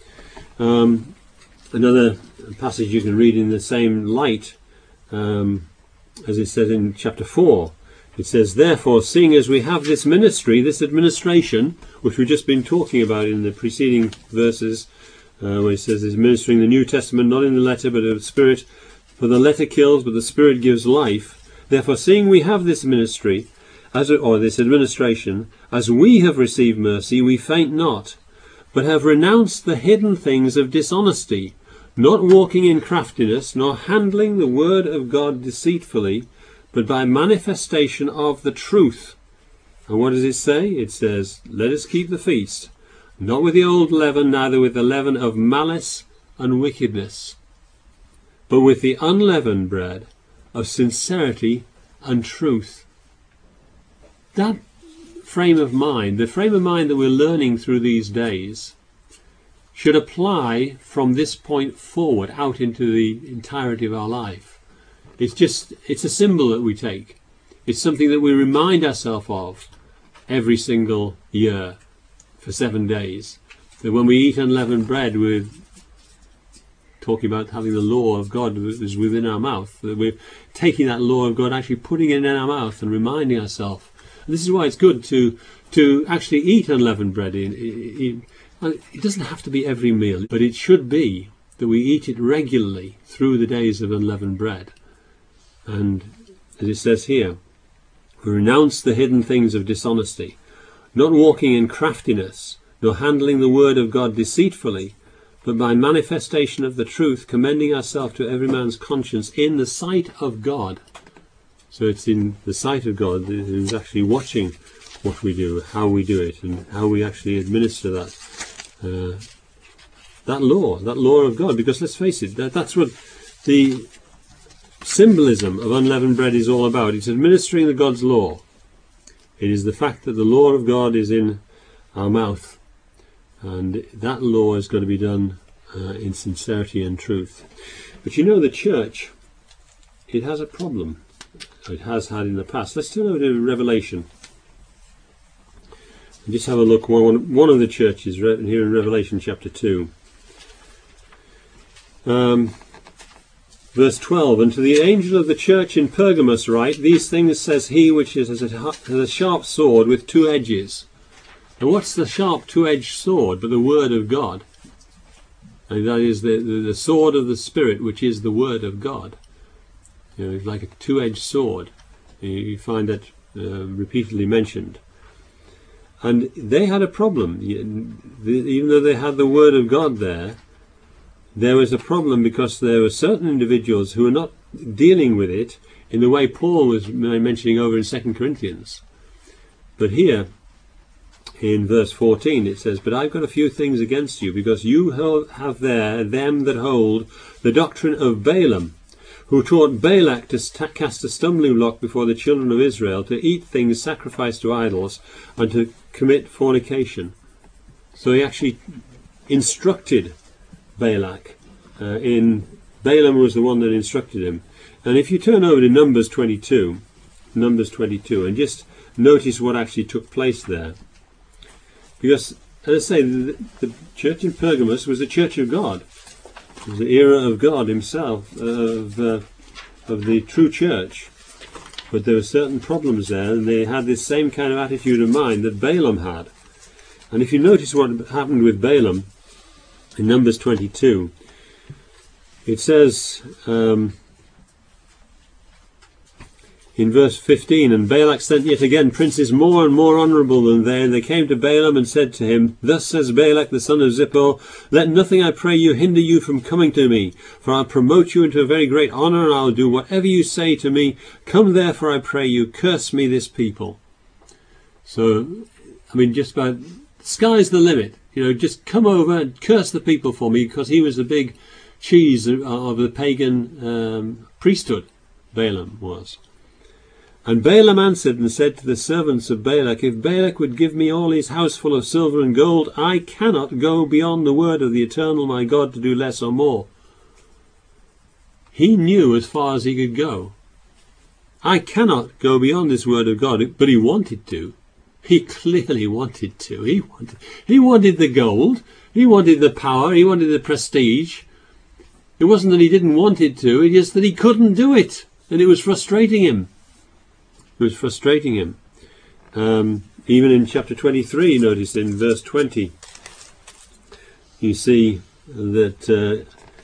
Another passage you can read in the same light, as it says in chapter 4. It says, therefore, seeing as we have this ministry, this administration, which we've just been talking about in the preceding verses, where it says, is ministering the New Testament, not in the letter, but of the Spirit. For the letter kills, but the Spirit gives life. Therefore, seeing we have this ministry, or this administration, as we have received mercy, we faint not, but have renounced the hidden things of dishonesty, not walking in craftiness, nor handling the word of God deceitfully, but by manifestation of the truth. And what does it say? It says, let us keep the feast, not with the old leaven, neither with the leaven of malice and wickedness, but with the unleavened bread of sincerity and truth. That frame of mind, the frame of mind that we're learning through these days, should apply from this point forward out into the entirety of our life. It's a symbol that we take. It's something that we remind ourselves of every single year for 7 days. That when we eat unleavened bread, we're talking about having the law of God is within our mouth. That we're taking that law of God, actually putting it in our mouth and reminding ourselves. And this is why it's good to actually eat unleavened bread. It doesn't have to be every meal, but it should be that we eat it regularly through the days of unleavened bread. And as it says here, we renounce the hidden things of dishonesty, not walking in craftiness, nor handling the word of God deceitfully, but by manifestation of the truth, commending ourselves to every man's conscience in the sight of God. So it's in the sight of God who's actually watching what we do, how we do it, and how we actually administer that law of God. Because let's face it, that's what the symbolism of unleavened bread is all about. It's administering the God's law. It is the fact that the law of God is in our mouth, and that law is going to be done in sincerity and truth. But you know, the church, it has a problem. It has had in the past. Let's turn over to Revelation and just have a look. One of the churches here in Revelation chapter 2. Verse 12, and to the angel of the church in Pergamos write, these things says he which has a sharp sword with two edges. And what's the sharp two-edged sword but the word of God? And that is the sword of the Spirit, which is the word of God. You know, it's like a two-edged sword. You find that repeatedly mentioned. And they had a problem. Even though they had the word of God there was a problem, because there were certain individuals who were not dealing with it in the way Paul was mentioning over in 2 Corinthians. But here, in verse 14, it says, but I've got a few things against you, because you have there them that hold the doctrine of Balaam, who taught Balak to cast a stumbling block before the children of Israel, to eat things sacrificed to idols, and to commit fornication. So he actually instructed Balak. Balaam was the one that instructed him. And if you turn over to Numbers 22, and just notice what actually took place there. Because, as I say, the church in Pergamos was a church of God. It was the era of God himself, of the true church. But there were certain problems there, and they had this same kind of attitude of mind that Balaam had. And if you notice what happened with Balaam, in Numbers 22, it says in verse 15, and Balak sent yet again princes more and more honourable than they, and they came to Balaam and said to him, thus says Balak the son of Zippor, let nothing, I pray you, hinder you from coming to me, for I'll promote you into a very great honour, and I'll do whatever you say to me. Come therefore, I pray you, curse me this people. So, I mean, just about, sky's the limit. You know, just come over and curse the people for me, because he was the big cheese of the pagan priesthood, Balaam was. And Balaam answered and said to the servants of Balak, if Balak would give me all his house full of silver and gold, I cannot go beyond the word of the eternal my God to do less or more. He knew as far as he could go. I cannot go beyond this word of God, but he wanted to. He clearly wanted to. He wanted the gold. He wanted the power. He wanted the prestige. It wasn't that he didn't want it to. It's just that he couldn't do it. And it was frustrating him. It was frustrating him. Even in chapter 23, notice in verse 20, you see that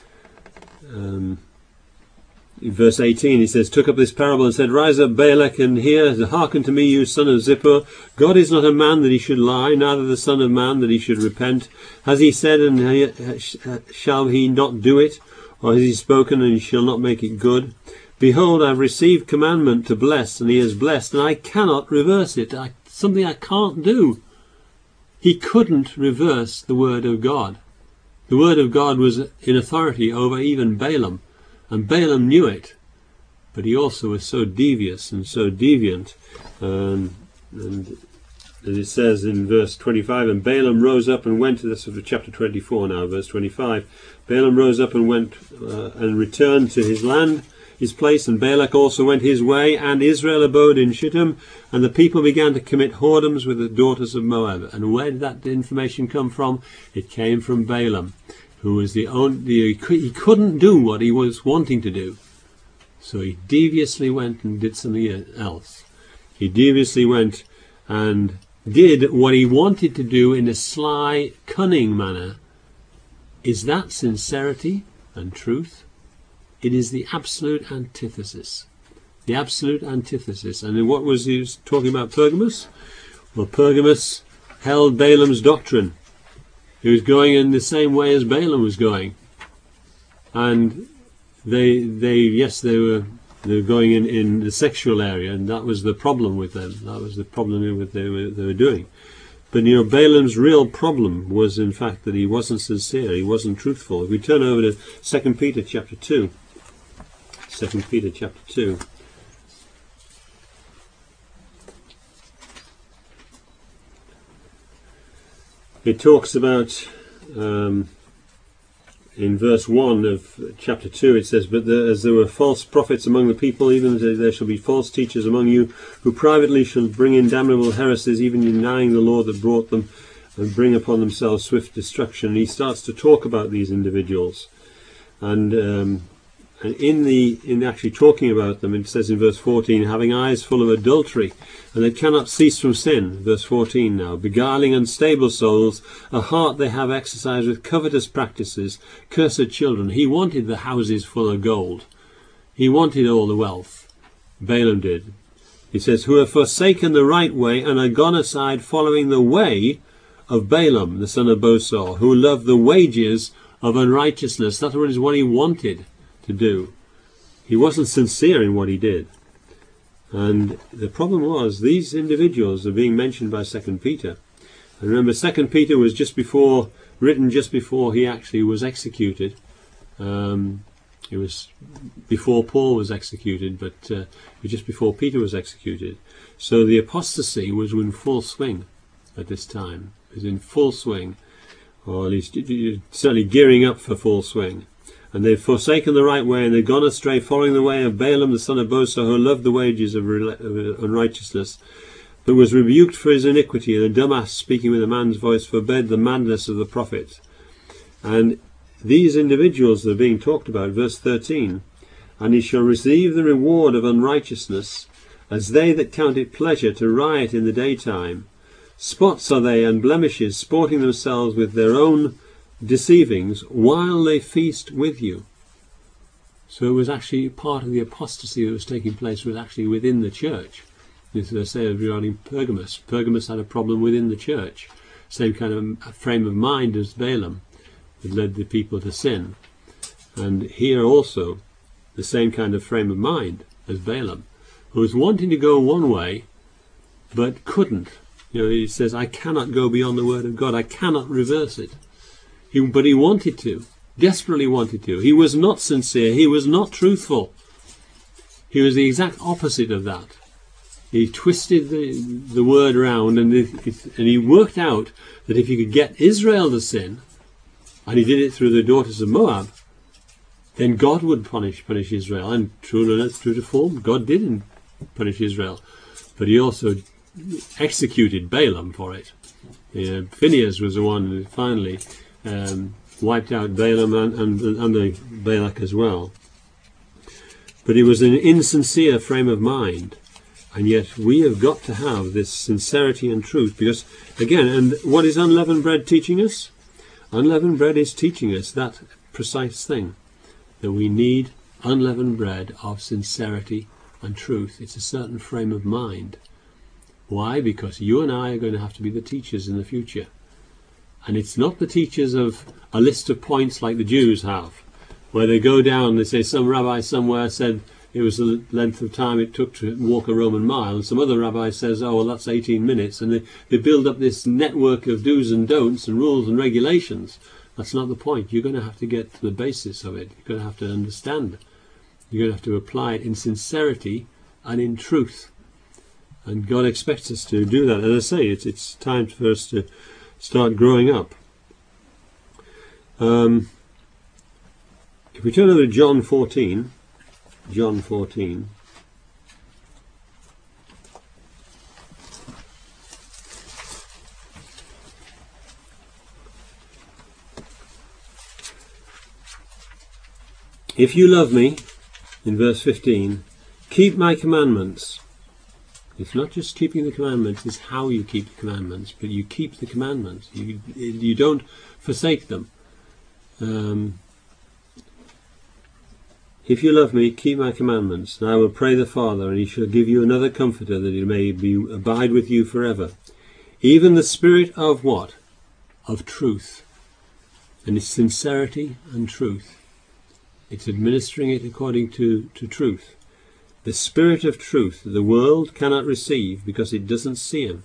in verse 18 he says, took up this parable and said, rise up, Balak, and hear, hearken to me, you son of Zippor. God is not a man that he should lie, neither the son of man that he should repent. Has he said, and shall he not do it? Or has he spoken, and he shall not make it good? Behold, I have received commandment to bless, and he has blessed, and I cannot reverse it. Something I can't do. He couldn't reverse the word of God. The word of God was in authority over even Balaam, and Balaam knew it. But he also was so devious and so deviant. And as it says in verse 25, and Balaam rose up and went to this of chapter 24 now, verse 25. Balaam rose up and went and returned to his land, his place, and Balak also went his way, and Israel abode in Shittim, and the people began to commit whoredoms with the daughters of Moab. And where did that information come from? It came from Balaam, who was he couldn't do what he was wanting to do. So he deviously went and did something else. He deviously went and did what he wanted to do in a sly, cunning manner. Is that sincerity and truth? It is the absolute antithesis. The absolute antithesis. And what was he talking about, Pergamos? Well, Pergamos held Balaam's doctrine. He was going in the same way as Balaam was going. And they were going in the sexual area, and that was the problem with them. That was the problem with they were doing. But you know, Balaam's real problem was in fact that he wasn't sincere, he wasn't truthful. If we turn over to 2 Peter chapter 2. 2 Peter chapter 2. It talks about in verse 1 of chapter 2 it says, "But as there were false prophets among the people, even as there shall be false teachers among you, who privately shall bring in damnable heresies, even denying the Lord that brought them, and bring upon themselves swift destruction." And he starts to talk about these individuals. And in actually talking about them, it says in verse 14, "Having eyes full of adultery, and they cannot cease from sin." Verse 14 now, "Beguiling unstable souls, a heart they have exercised with covetous practices, cursed children." He wanted the houses full of gold. He wanted all the wealth. Balaam did. He says, "Who have forsaken the right way, and are gone aside, following the way of Balaam, the son of Bosor, who loved the wages of unrighteousness." That was what he wanted to do. He wasn't sincere in what he did. And the problem was, these individuals are being mentioned by 2 Peter. And remember, 2 Peter was written just before he actually was executed. It was before Paul was executed, but just before Peter was executed. So the apostasy was in full swing at this time. It was in full swing, or at least certainly gearing up for full swing. "And they've forsaken the right way, and they've gone astray, following the way of Balaam the son of Bosor, who loved the wages of unrighteousness, but was rebuked for his iniquity. And a dumb ass, speaking with a man's voice, forbade the madness of the prophet." And these individuals are being talked about, verse 13, "And he shall receive the reward of unrighteousness, as they that count it pleasure to riot in the daytime. Spots are they and blemishes, sporting themselves with their own deceivings, while they feast with you." So it was actually part of the apostasy that was taking place was actually within the church. This is I say regarding Pergamos. Pergamos had a problem within the church. Same kind of frame of mind as Balaam that led the people to sin. And here also, the same kind of frame of mind as Balaam, who was wanting to go one way, but couldn't. He says, "I cannot go beyond the word of God. I cannot reverse it." But he wanted to, desperately wanted to. He was not sincere. He was not truthful. He was the exact opposite of that. He twisted the word around, and he worked out that if he could get Israel to sin, and he did it through the daughters of Moab, then God would punish Israel. And true to form, God did punish Israel. But he also executed Balaam for it. Phinehas was the one who finally wiped out Balaam and Balak as well. But it was an insincere frame of mind. And yet we have got to have this sincerity and truth. Because, again, and what is unleavened bread teaching us? Unleavened bread is teaching us that precise thing. That we need unleavened bread of sincerity and truth. It's a certain frame of mind. Why? Because you and I are going to have to be the teachers in the future. And it's not the teachers of a list of points like the Jews have, where they go down, they say some rabbi somewhere said it was the length of time it took to walk a Roman mile, and some other rabbi says, oh, well, that's 18 minutes, and they build up this network of do's and don'ts and rules and regulations. That's not the point. You're going to have to get to the basis of it. You're going to have to understand. You're going to have to apply it in sincerity and in truth. And God expects us to do that. As I say, it's time for us to start growing up. If we turn over to John 14, "If you love me," in verse 15, "keep my commandments." It's not just keeping the commandments, it's how you keep the commandments, but you keep the commandments. You don't forsake them. "If you love me, keep my commandments, and I will pray the Father, and he shall give you another Comforter, that he may abide with you forever. Even the Spirit of" what? Of truth. And it's sincerity and truth. It's administering it according to truth. The Spirit of truth the world cannot receive because it doesn't see him.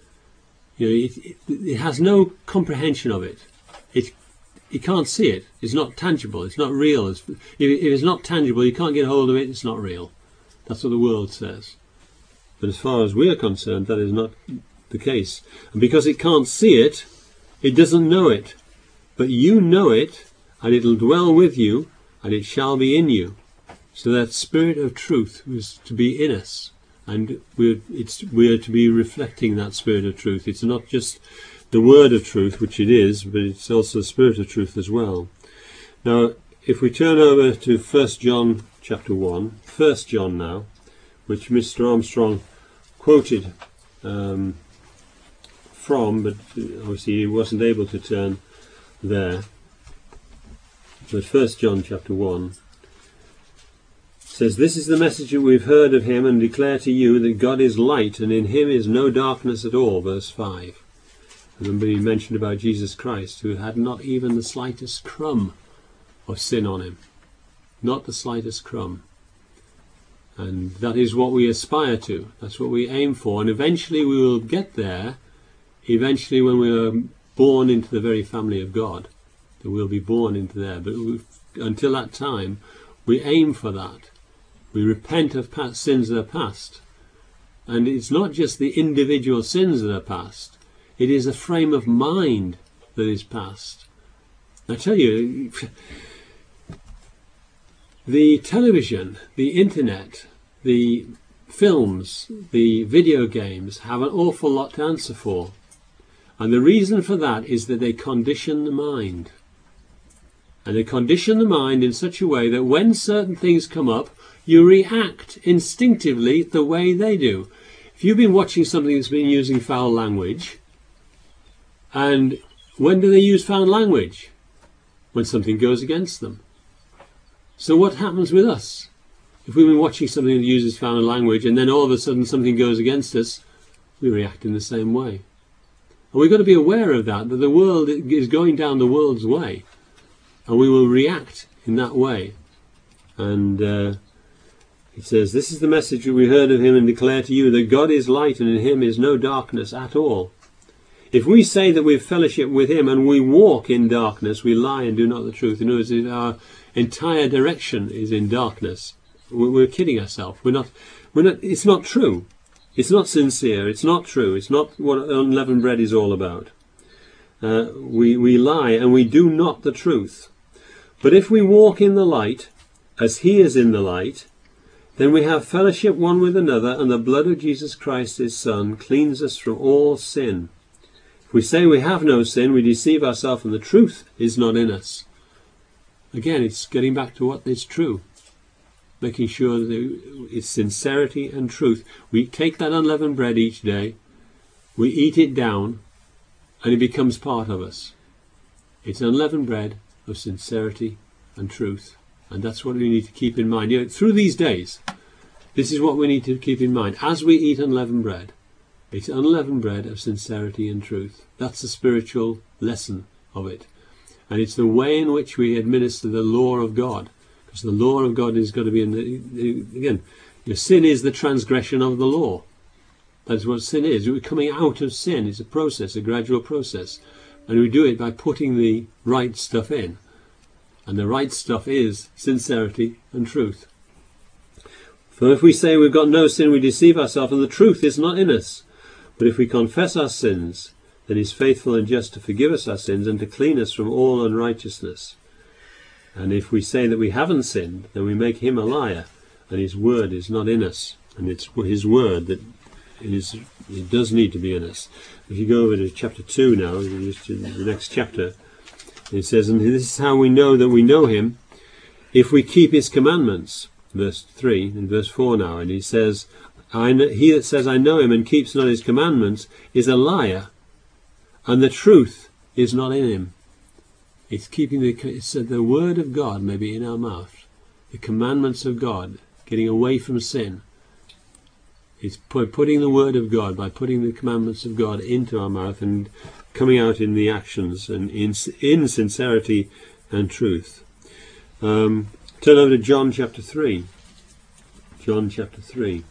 It has no comprehension of it. You can't see it. It's not tangible. It's not real. If it's not tangible, you can't get hold of it. It's not real. That's what the world says. But as far as we are concerned, that is not the case. And because it can't see it, it doesn't know it. But you know it, and it'll dwell with you, and it shall be in you. So that Spirit of truth was to be in us, and we're to be reflecting that Spirit of truth. It's not just the word of truth, which it is, but it's also the Spirit of truth as well. Now, if we turn over to 1 John chapter 1, 1 John now, which Mr. Armstrong quoted from, but obviously he wasn't able to turn there. But 1 John chapter 1 says, "This is the message that we've heard of him and declare to you, that God is light, and in him is no darkness at all." Verse 5. Remember he mentioned about Jesus Christ, who had not even the slightest crumb of sin on him. Not the slightest crumb. And that is what we aspire to. That's what we aim for. And eventually we will get there. Eventually, when we are born into the very family of God, that we'll be born into there. But until that time, we aim for that. We repent of past sins that are past. And it's not just the individual sins that are past. It is a frame of mind that is past. I tell you, the television, the internet, the films, the video games have an awful lot to answer for. And the reason for that is that they condition the mind. And they condition the mind in such a way that when certain things come up, you react instinctively the way they do. If you've been watching something that's been using foul language, and when do they use foul language? When something goes against them. So what happens with us? If we've been watching something that uses foul language, and then all of a sudden something goes against us, we react in the same way. And we've got to be aware of that the world is going down the world's way, and we will react in that way. And he says, "This is the message that we heard of him and declare to you, that God is light, and in him is no darkness at all. If we say that we have fellowship with him and we walk in darkness, we lie and do not the truth." In other words, our entire direction is in darkness. We're kidding ourselves. We're not. It's not true. It's not sincere. It's not true. It's not what unleavened bread is all about. We lie and we do not the truth. But if we walk in the light, as he is in the light, then we have fellowship one with another, and the blood of Jesus Christ, his Son, cleans us from all sin. If we say we have no sin, we deceive ourselves, and the truth is not in us. Again, it's getting back to what is true. Making sure that it's sincerity and truth. We take that unleavened bread each day, we eat it down, and it becomes part of us. It's unleavened bread of sincerity and truth. And that's what we need to keep in mind. Through these days, this is what we need to keep in mind. As we eat unleavened bread, it's unleavened bread of sincerity and truth. That's the spiritual lesson of it. And it's the way in which we administer the law of God. Because the law of God is going to be again, your sin is the transgression of the law. That's what sin is. We're coming out of sin. It's a process, a gradual process. And we do it by putting the right stuff in. And the right stuff is sincerity and truth. For if we say we've got no sin, we deceive ourselves, and the truth is not in us. But if we confess our sins, then he's faithful and just to forgive us our sins and to clean us from all unrighteousness. And if we say that we haven't sinned, then we make him a liar, and his word is not in us. And it's his word that it does need to be in us. If you go over to chapter 2 now, just to the next chapter, it says, "And this is how we know that we know him, if we keep his commandments." Verse 3 and verse 4 now. And he says, "He that says, I know him, and keeps not his commandments, is a liar, and the truth is not in him." It's keeping the word of God may be in our mouth. The commandments of God, getting away from sin. It's putting the word of God, by putting the commandments of God into our mouth and coming out in the actions and in sincerity and truth. Turn over to John chapter 3. John chapter 3.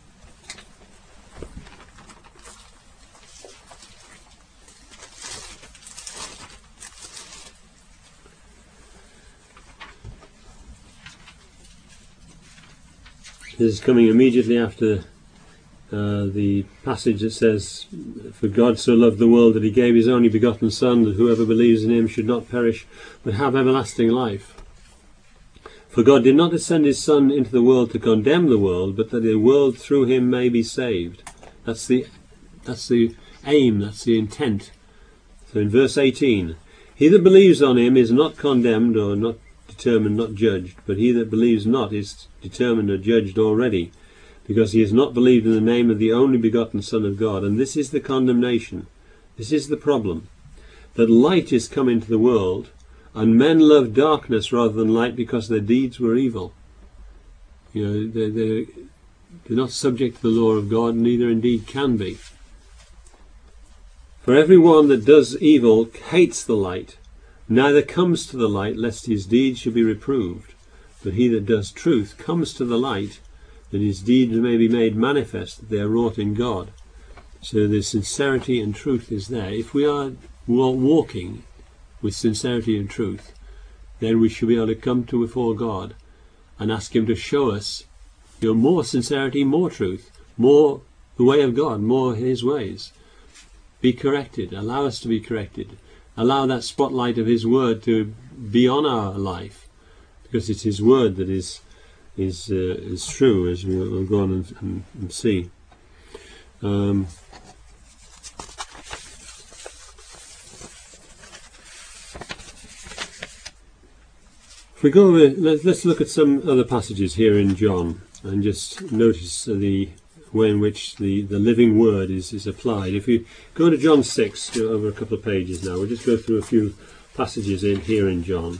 This is coming immediately after the passage that says, "For God so loved the world that he gave his only begotten Son, that whoever believes in him should not perish, but have everlasting life. For God did not send his Son into the world to condemn the world, but that the world through him may be saved." That's the aim, that's the intent. So in verse 18, "He that believes on him is not condemned," or not determined, not judged, "but he that believes not is determined or judged already, because he has not believed in the name of the only begotten Son of God." And this is the condemnation. This is the problem. That light is come into the world, and men love darkness rather than light because their deeds were evil. You know, they're not subject to the law of God, neither indeed can be. "For everyone that does evil hates the light, neither comes to the light, lest his deeds should be reproved. But he that does truth comes to the light, that his deeds may be made manifest, that they are wrought in God." So the sincerity and truth is there. If we are walking with sincerity and truth, then we should be able to come to before God and ask him to show us more sincerity, more truth, more the way of God, more his ways. Be corrected. Allow us to be corrected. Allow that spotlight of his word to be on our life, because it's his word that is true, as we'll go on and see. If we go over, let's look at some other passages here in John and just notice the way in which the living word is applied. If you go to John 6, over a couple of pages now, we'll just go through a few passages here in John.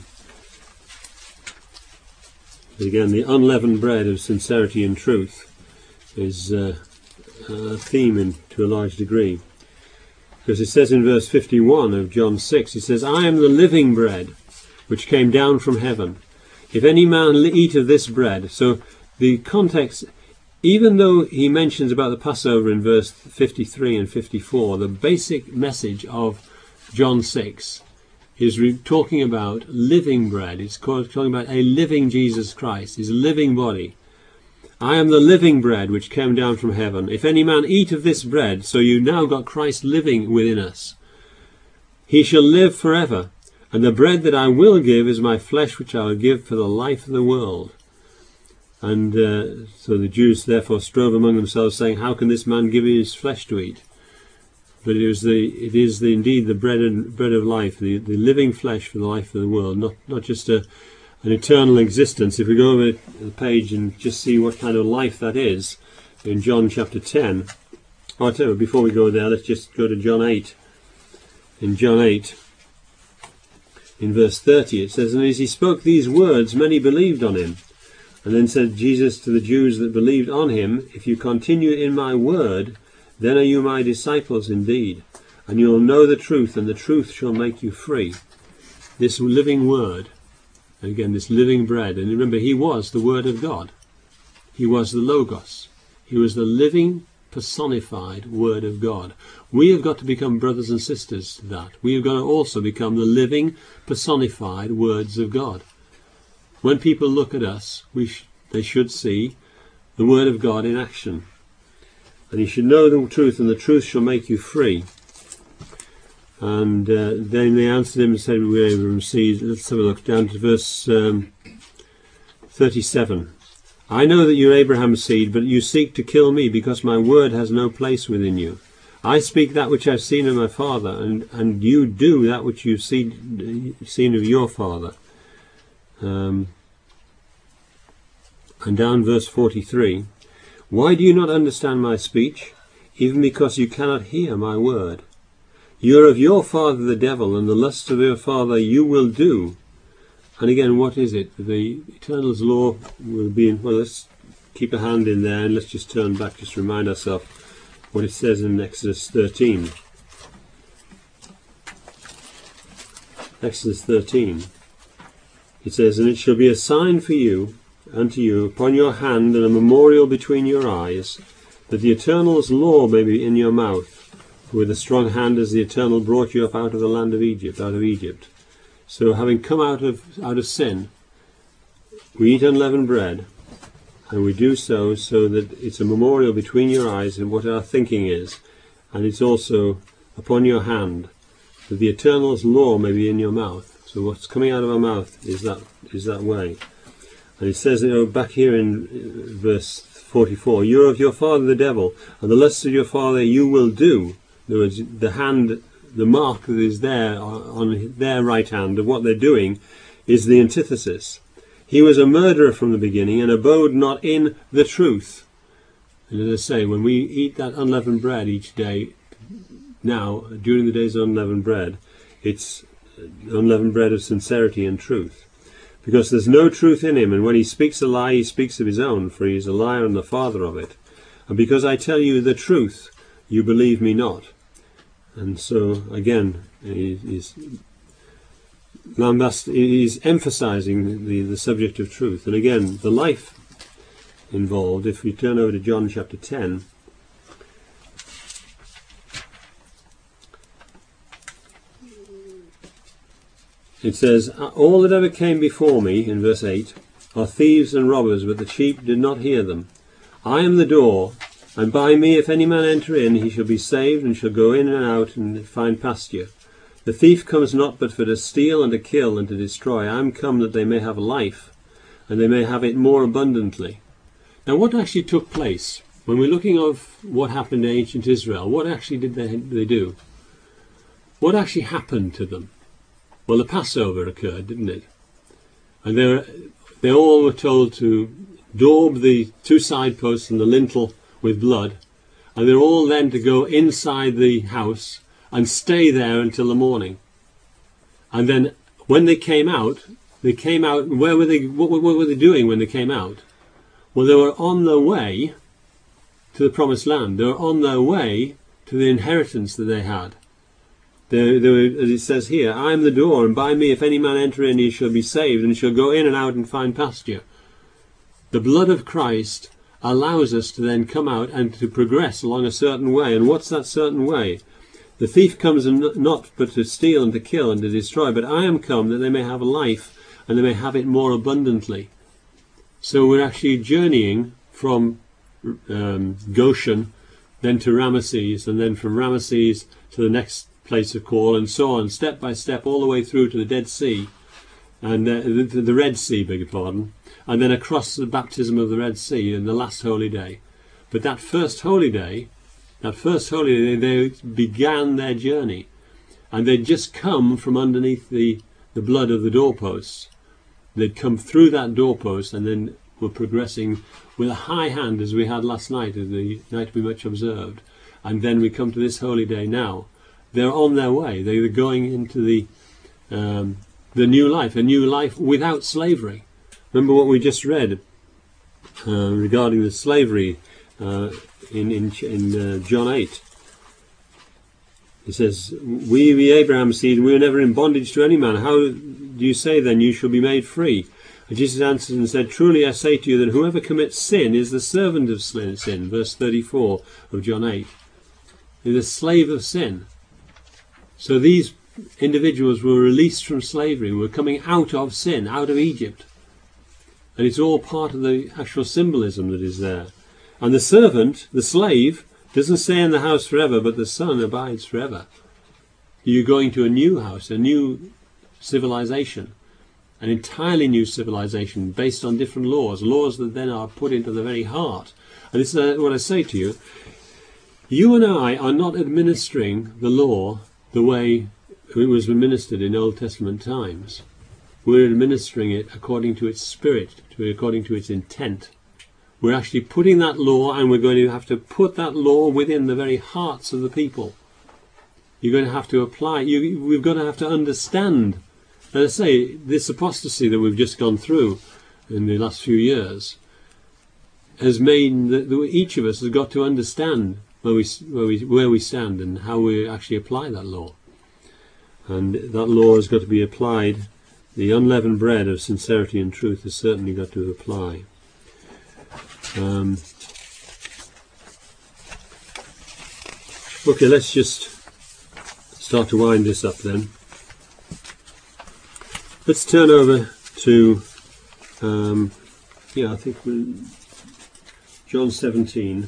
Again, the unleavened bread of sincerity and truth is a theme to a large degree. Because it says in verse 51 of John 6, it says, "I am the living bread which came down from heaven. If any man eat of this bread..." So the context, even though he mentions about the Passover in verse 53 and 54, the basic message of John 6 is talking about living bread. It's talking about a living Jesus Christ, his living body. "I am the living bread which came down from heaven. If any man eat of this bread," so you now got Christ living within us, "he shall live forever. And the bread that I will give is my flesh, which I will give for the life of the world." And so the Jews therefore strove among themselves, saying, "How can this man give his flesh to eat?" But it is indeed the bread of life, the living flesh for the life of the world, not just an eternal existence. If we go over the page and just see what kind of life that is, in John chapter 10. Oh, I tell you, before we go there, let's just go to John 8. In John 8, in verse 30, it says, "And as he spoke these words, many believed on him. And then said Jesus to the Jews that believed on him, If you continue in my word, then are you my disciples indeed. And you will know the truth, and the truth shall make you free." This living word, and again this living bread. And remember, he was the Word of God. He was the Logos. He was the living, personified Word of God. We have got to become brothers and sisters to that. We have got to also become the living, personified words of God. When people look at us, they should see the Word of God in action. And you should know the truth, and the truth shall make you free. And then they answered him and said, "We Abraham seed." Let's have a look down to verse 37. "I know that you're Abraham's seed, but you seek to kill me, because my word has no place within you. I speak that which I've seen of my father, and you do that which you've seen of your father." And down verse 43. "Why do you not understand my speech? Even because you cannot hear my word. You are of your father the devil, and the lusts of your father you will do." And again, what is it? The eternal's law will be in... Well, let's keep a hand in there, and let's just turn back, just remind ourselves what it says in Exodus 13. Exodus 13. It says, "And it shall be a sign for you, unto you, upon your hand, and a memorial between your eyes, that the eternal's law may be in your mouth. For with a strong hand has the Eternal brought you up out of the land of Egypt," out of Egypt. So having come out of sin, we eat unleavened bread, And we do so that it's a memorial between your eyes and what our thinking is. And it's also upon your hand, that the Eternal's law may be in your mouth. So what's coming out of our mouth is that way. And it says, back here in verse 44, "You are of your father the devil, and the lusts of your father you will do." In other words, the hand, the mark that is there on their right hand of what they're doing is the antithesis. "He was a murderer from the beginning and abode not in the truth." And as I say, when we eat that unleavened bread each day, now, during the days of unleavened bread, it's unleavened bread of sincerity and truth. Because there's no truth in him, and when he speaks a lie, he speaks of his own, for he is a liar and the father of it. And because I tell you the truth, you believe me not. And so, again, he's emphasizing the subject of truth. And again, the life involved, if we turn over to John chapter 10, it says, "All that ever came before me," in verse 8, "are thieves and robbers, but the sheep did not hear them. I am the door, and by me if any man enter in, he shall be saved, and shall go in and out and find pasture. The thief comes not but for to steal and to kill and to destroy. I am come that they may have life, and they may have it more abundantly." Now what actually took place? When we're looking of what happened in ancient Israel, what actually did they do? What actually happened to them? Well, the Passover occurred, didn't it? And they all were told to daub the two side posts and the lintel with blood, and they're all then to go inside the house and stay there until the morning. And then when they came out, where were they? What were they doing when they came out? Well, they were on their way to the promised land. They were on their way to the inheritance that they had. They were, as it says here, "I am the door, and by me if any man enter in, he shall be saved, and shall go in and out and find pasture." The blood of Christ allows us to then come out and to progress along a certain way. And what's that certain way? "The thief comes not but to steal and to kill and to destroy, but I am come that they may have life, and they may have it more abundantly." So we're actually journeying from Goshen, then to Ramesses, and then from Ramesses to the next place of call, and so on, step by step, all the way through to the Dead Sea, and the Red Sea, beg your pardon, and then across the baptism of the Red Sea in the last holy day. But that first holy day, they began their journey, and they'd just come from underneath the blood of the doorposts. They'd come through that doorpost, and then were progressing with a high hand, as we had last night, as the night we much observed. And then we come to this holy day now. They're on their way. They were going into the new life, a new life without slavery. Remember what we just read regarding the slavery in John 8. It says, "We be Abraham's seed, and we were never in bondage to any man. How do you say then, you shall be made free?" And Jesus answered and said, "Truly I say to you that whoever commits sin is the servant of sin." Verse 34 of John 8. Is a slave of sin. So these individuals were released from slavery, were coming out of sin, out of Egypt. And it's all part of the actual symbolism that is there. And the servant, the slave, doesn't stay in the house forever, but the son abides forever. You're going to a new house, a new civilization, an entirely new civilization based on different laws that then are put into the very heart. And this is what I say to you. You and I are not administering the law the way it was administered in Old Testament times. We're administering it according to its spirit, according to its intent. We're actually putting that law, and we're going to have to put that law within the very hearts of the people. You're going to have to apply, we've got to have to understand. As I say, this apostasy that we've just gone through in the last few years has made that each of us has got to understand where we stand and how we actually apply that law. And that law has got to be applied. The unleavened bread of sincerity and truth has certainly got to apply. Okay, let's just start to wind this up then. Let's turn over to I think John 17.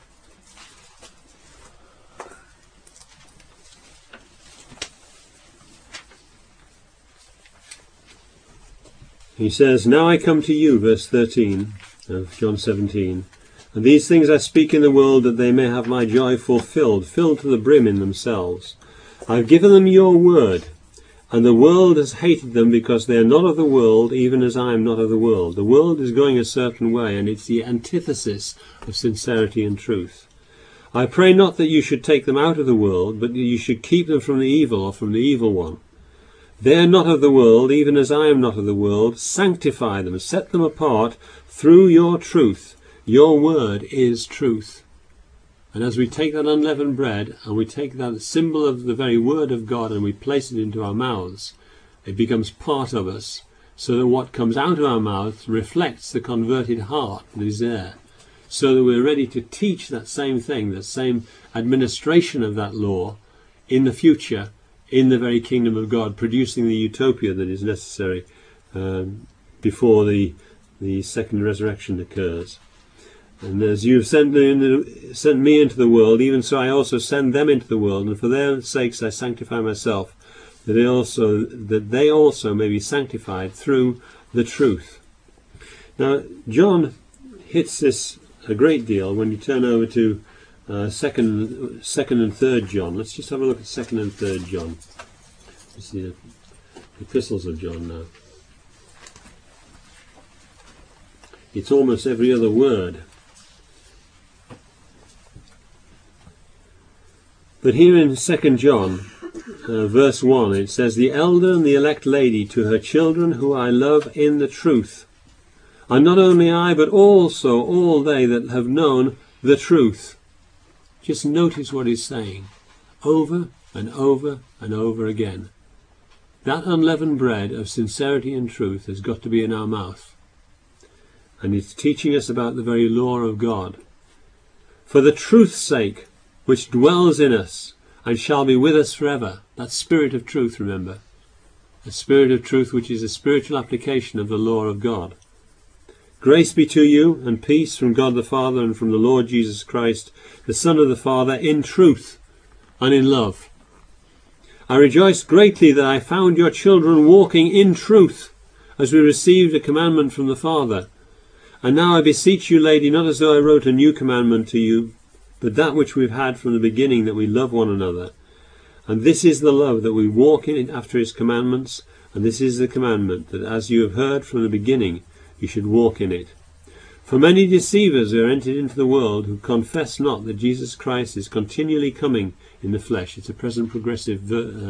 He says, "Now I come to you," verse 13 of John 17, "and these things I speak in the world, that they may have my joy fulfilled, filled to the brim in themselves. I have given them your word, and the world has hated them, because they are not of the world, even as I am not of the world." The world is going a certain way, and it's the antithesis of sincerity and truth. "I pray not that you should take them out of the world, but that you should keep them from the evil," or from the evil one. "They are not of the world, even as I am not of the world. Sanctify them, set them apart through your truth. Your word is truth." And as we take that unleavened bread and we take that symbol of the very word of God and we place it into our mouths, it becomes part of us, so that what comes out of our mouth reflects the converted heart that is there, so that we're ready to teach that same thing, that same administration of that law in the future, in the very kingdom of God, producing the utopia that is necessary before the second resurrection occurs. "And as you have sent me into the world, even so I also send them into the world, and for their sakes I sanctify myself, that they also may be sanctified through the truth." Now, John hits this a great deal when you turn over to second and third John. Let's just have a look at 2nd and 3rd John. You see the epistles of John now. It's almost every other word. But here in 2nd John, verse 1, it says, "The elder and the elect lady to her children, who I love in the truth. And not only I, but also all they that have known the truth." Just notice what he's saying over and over and over again. That unleavened bread of sincerity and truth has got to be in our mouth. And it's teaching us about the very law of God. "For the truth's sake, which dwells in us and shall be with us forever." That spirit of truth, remember. A spirit of truth which is a spiritual application of the law of God. "Grace be to you and peace from God the Father and from the Lord Jesus Christ, the Son of the Father, in truth and in love. I rejoice greatly that I found your children walking in truth, as we received a commandment from the Father. And now I beseech you, lady, not as though I wrote a new commandment to you, but that which we've had from the beginning, that we love one another. And this is the love, that we walk in it after his commandments. And this is the commandment, that as you have heard from the beginning, you should walk in it. For many deceivers are entered into the world, who confess not that Jesus Christ is continually coming in the flesh." It's a present progressive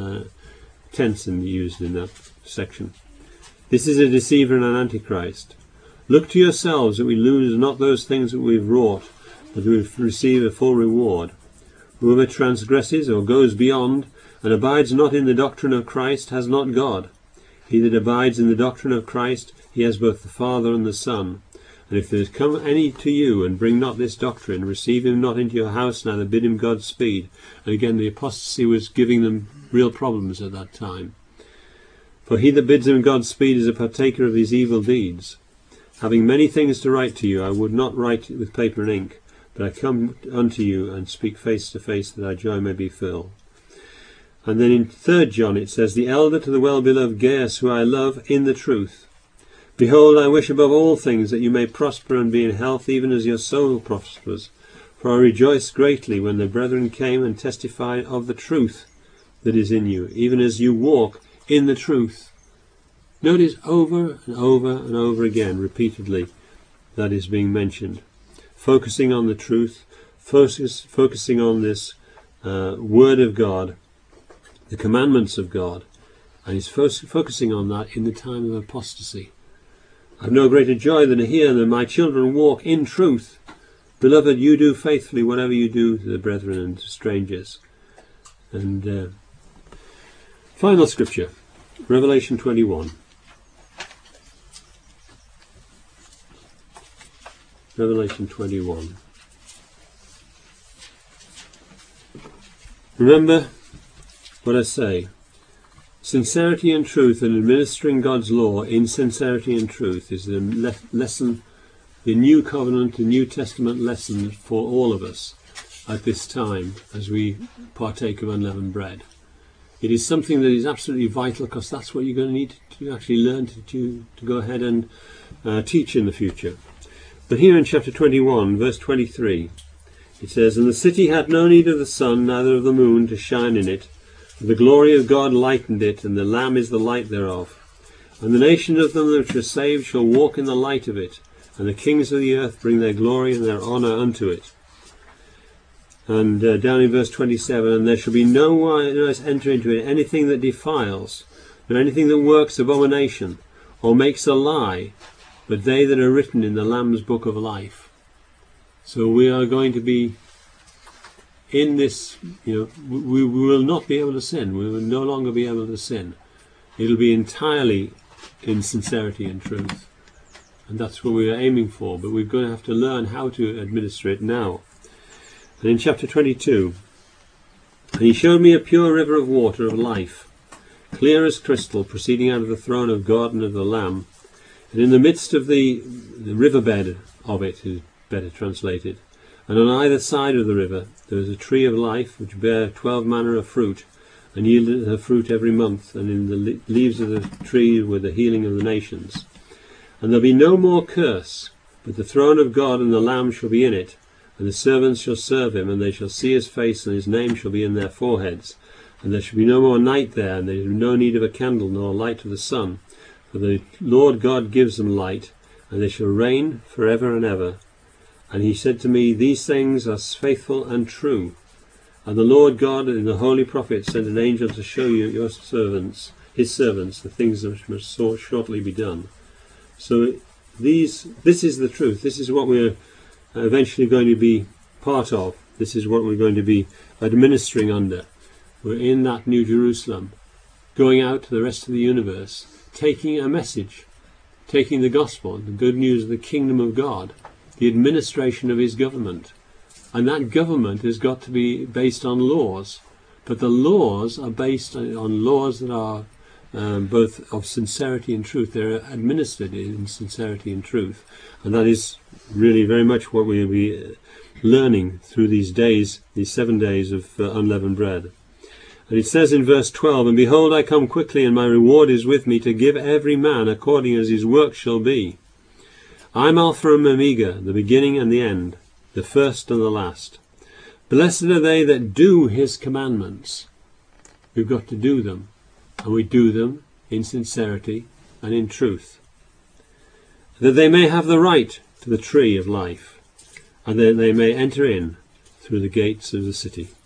tense used in that section. "This is a deceiver and an antichrist. Look to yourselves that we lose not those things that we've wrought, but we receive a full reward. Whoever transgresses or goes beyond and abides not in the doctrine of Christ has not God. He that abides in the doctrine of Christ, he has both the Father and the Son. And if there is come any to you and bring not this doctrine, receive him not into your house, neither bid him Godspeed." And again, the apostasy was giving them real problems at that time. "For he that bids him Godspeed is a partaker of his evil deeds. Having many things to write to you, I would not write with paper and ink, but I come unto you and speak face to face, that our joy may be filled." And then in 3rd John it says, "The elder to the well-beloved Gaius, who I love in the truth. Behold, I wish above all things that you may prosper and be in health, even as your soul prospers. For I rejoiced greatly when the brethren came and testified of the truth that is in you, even as you walk in the truth." Notice over and over and over again, repeatedly, that is being mentioned. Focusing on the truth, focusing on this word of God, the commandments of God, and he's focusing on that in the time of apostasy. "I have no greater joy than to hear that my children walk in truth. Beloved, you do faithfully whatever you do to the brethren and to strangers." And final scripture, Revelation 21. Revelation 21. Remember what I say. Sincerity and truth, and administering God's law in sincerity and truth, is the lesson the New Covenant, the New Testament lesson for all of us at this time as we partake of unleavened bread. It is something that is absolutely vital, because that's what you're going to need to actually learn to go ahead and teach in the future. But here in chapter 21, verse 23, it says, "And the city had no need of the sun, neither of the moon, to shine in it. For the glory of God lightened it, and the Lamb is the light thereof. And the nation of them which are saved shall walk in the light of it, and the kings of the earth bring their glory and their honour unto it." And down in verse 27, "And there shall be no one enter into it anything that defiles, nor anything that works abomination, or makes a lie, but they that are written in the Lamb's book of life." So we are going to be in this, we will not be able to sin. We will no longer be able to sin. It'll be entirely in sincerity and truth. And that's what we are aiming for, but we're going to have to learn how to administer it now. And in chapter 22, "And he showed me a pure river of water of life, clear as crystal, proceeding out of the throne of God and of the Lamb. And in the midst of the riverbed of it," is better translated, "and on either side of the river there was a tree of life, which bare 12 manner of fruit, and yielded her fruit every month. And in the leaves of the tree were the healing of the nations. And there'll be no more curse, but the throne of God and the Lamb shall be in it, and the servants shall serve him, and they shall see his face, and his name shall be in their foreheads. And there shall be no more night there, and there is no need of a candle, nor light of the sun. For the Lord God gives them light, and they shall reign for ever and ever. And he said to me, These things are faithful and true. And the Lord God and the holy prophets sent an angel to show you your servants, his servants, the things which must so shortly be done." So this is the truth. This is what we're eventually going to be part of. This is what we're going to be administering under. We're in that New Jerusalem, going out to the rest of the universe, taking a message, taking the gospel, the good news of the kingdom of God, the administration of his government. And that government has got to be based on laws. But the laws are based on laws that are both of sincerity and truth. They're administered in sincerity and truth. And that is really very much what we'll be learning through these days, these 7 days of unleavened bread. And it says in verse 12, "And behold, I come quickly, and my reward is with me, to give every man according as his work shall be. I'm Alpha and Omega, the beginning and the end, the first and the last. Blessed are they that do his commandments." We've got to do them, and we do them in sincerity and in truth, "that they may have the right to the tree of life, and that they may enter in through the gates of the city."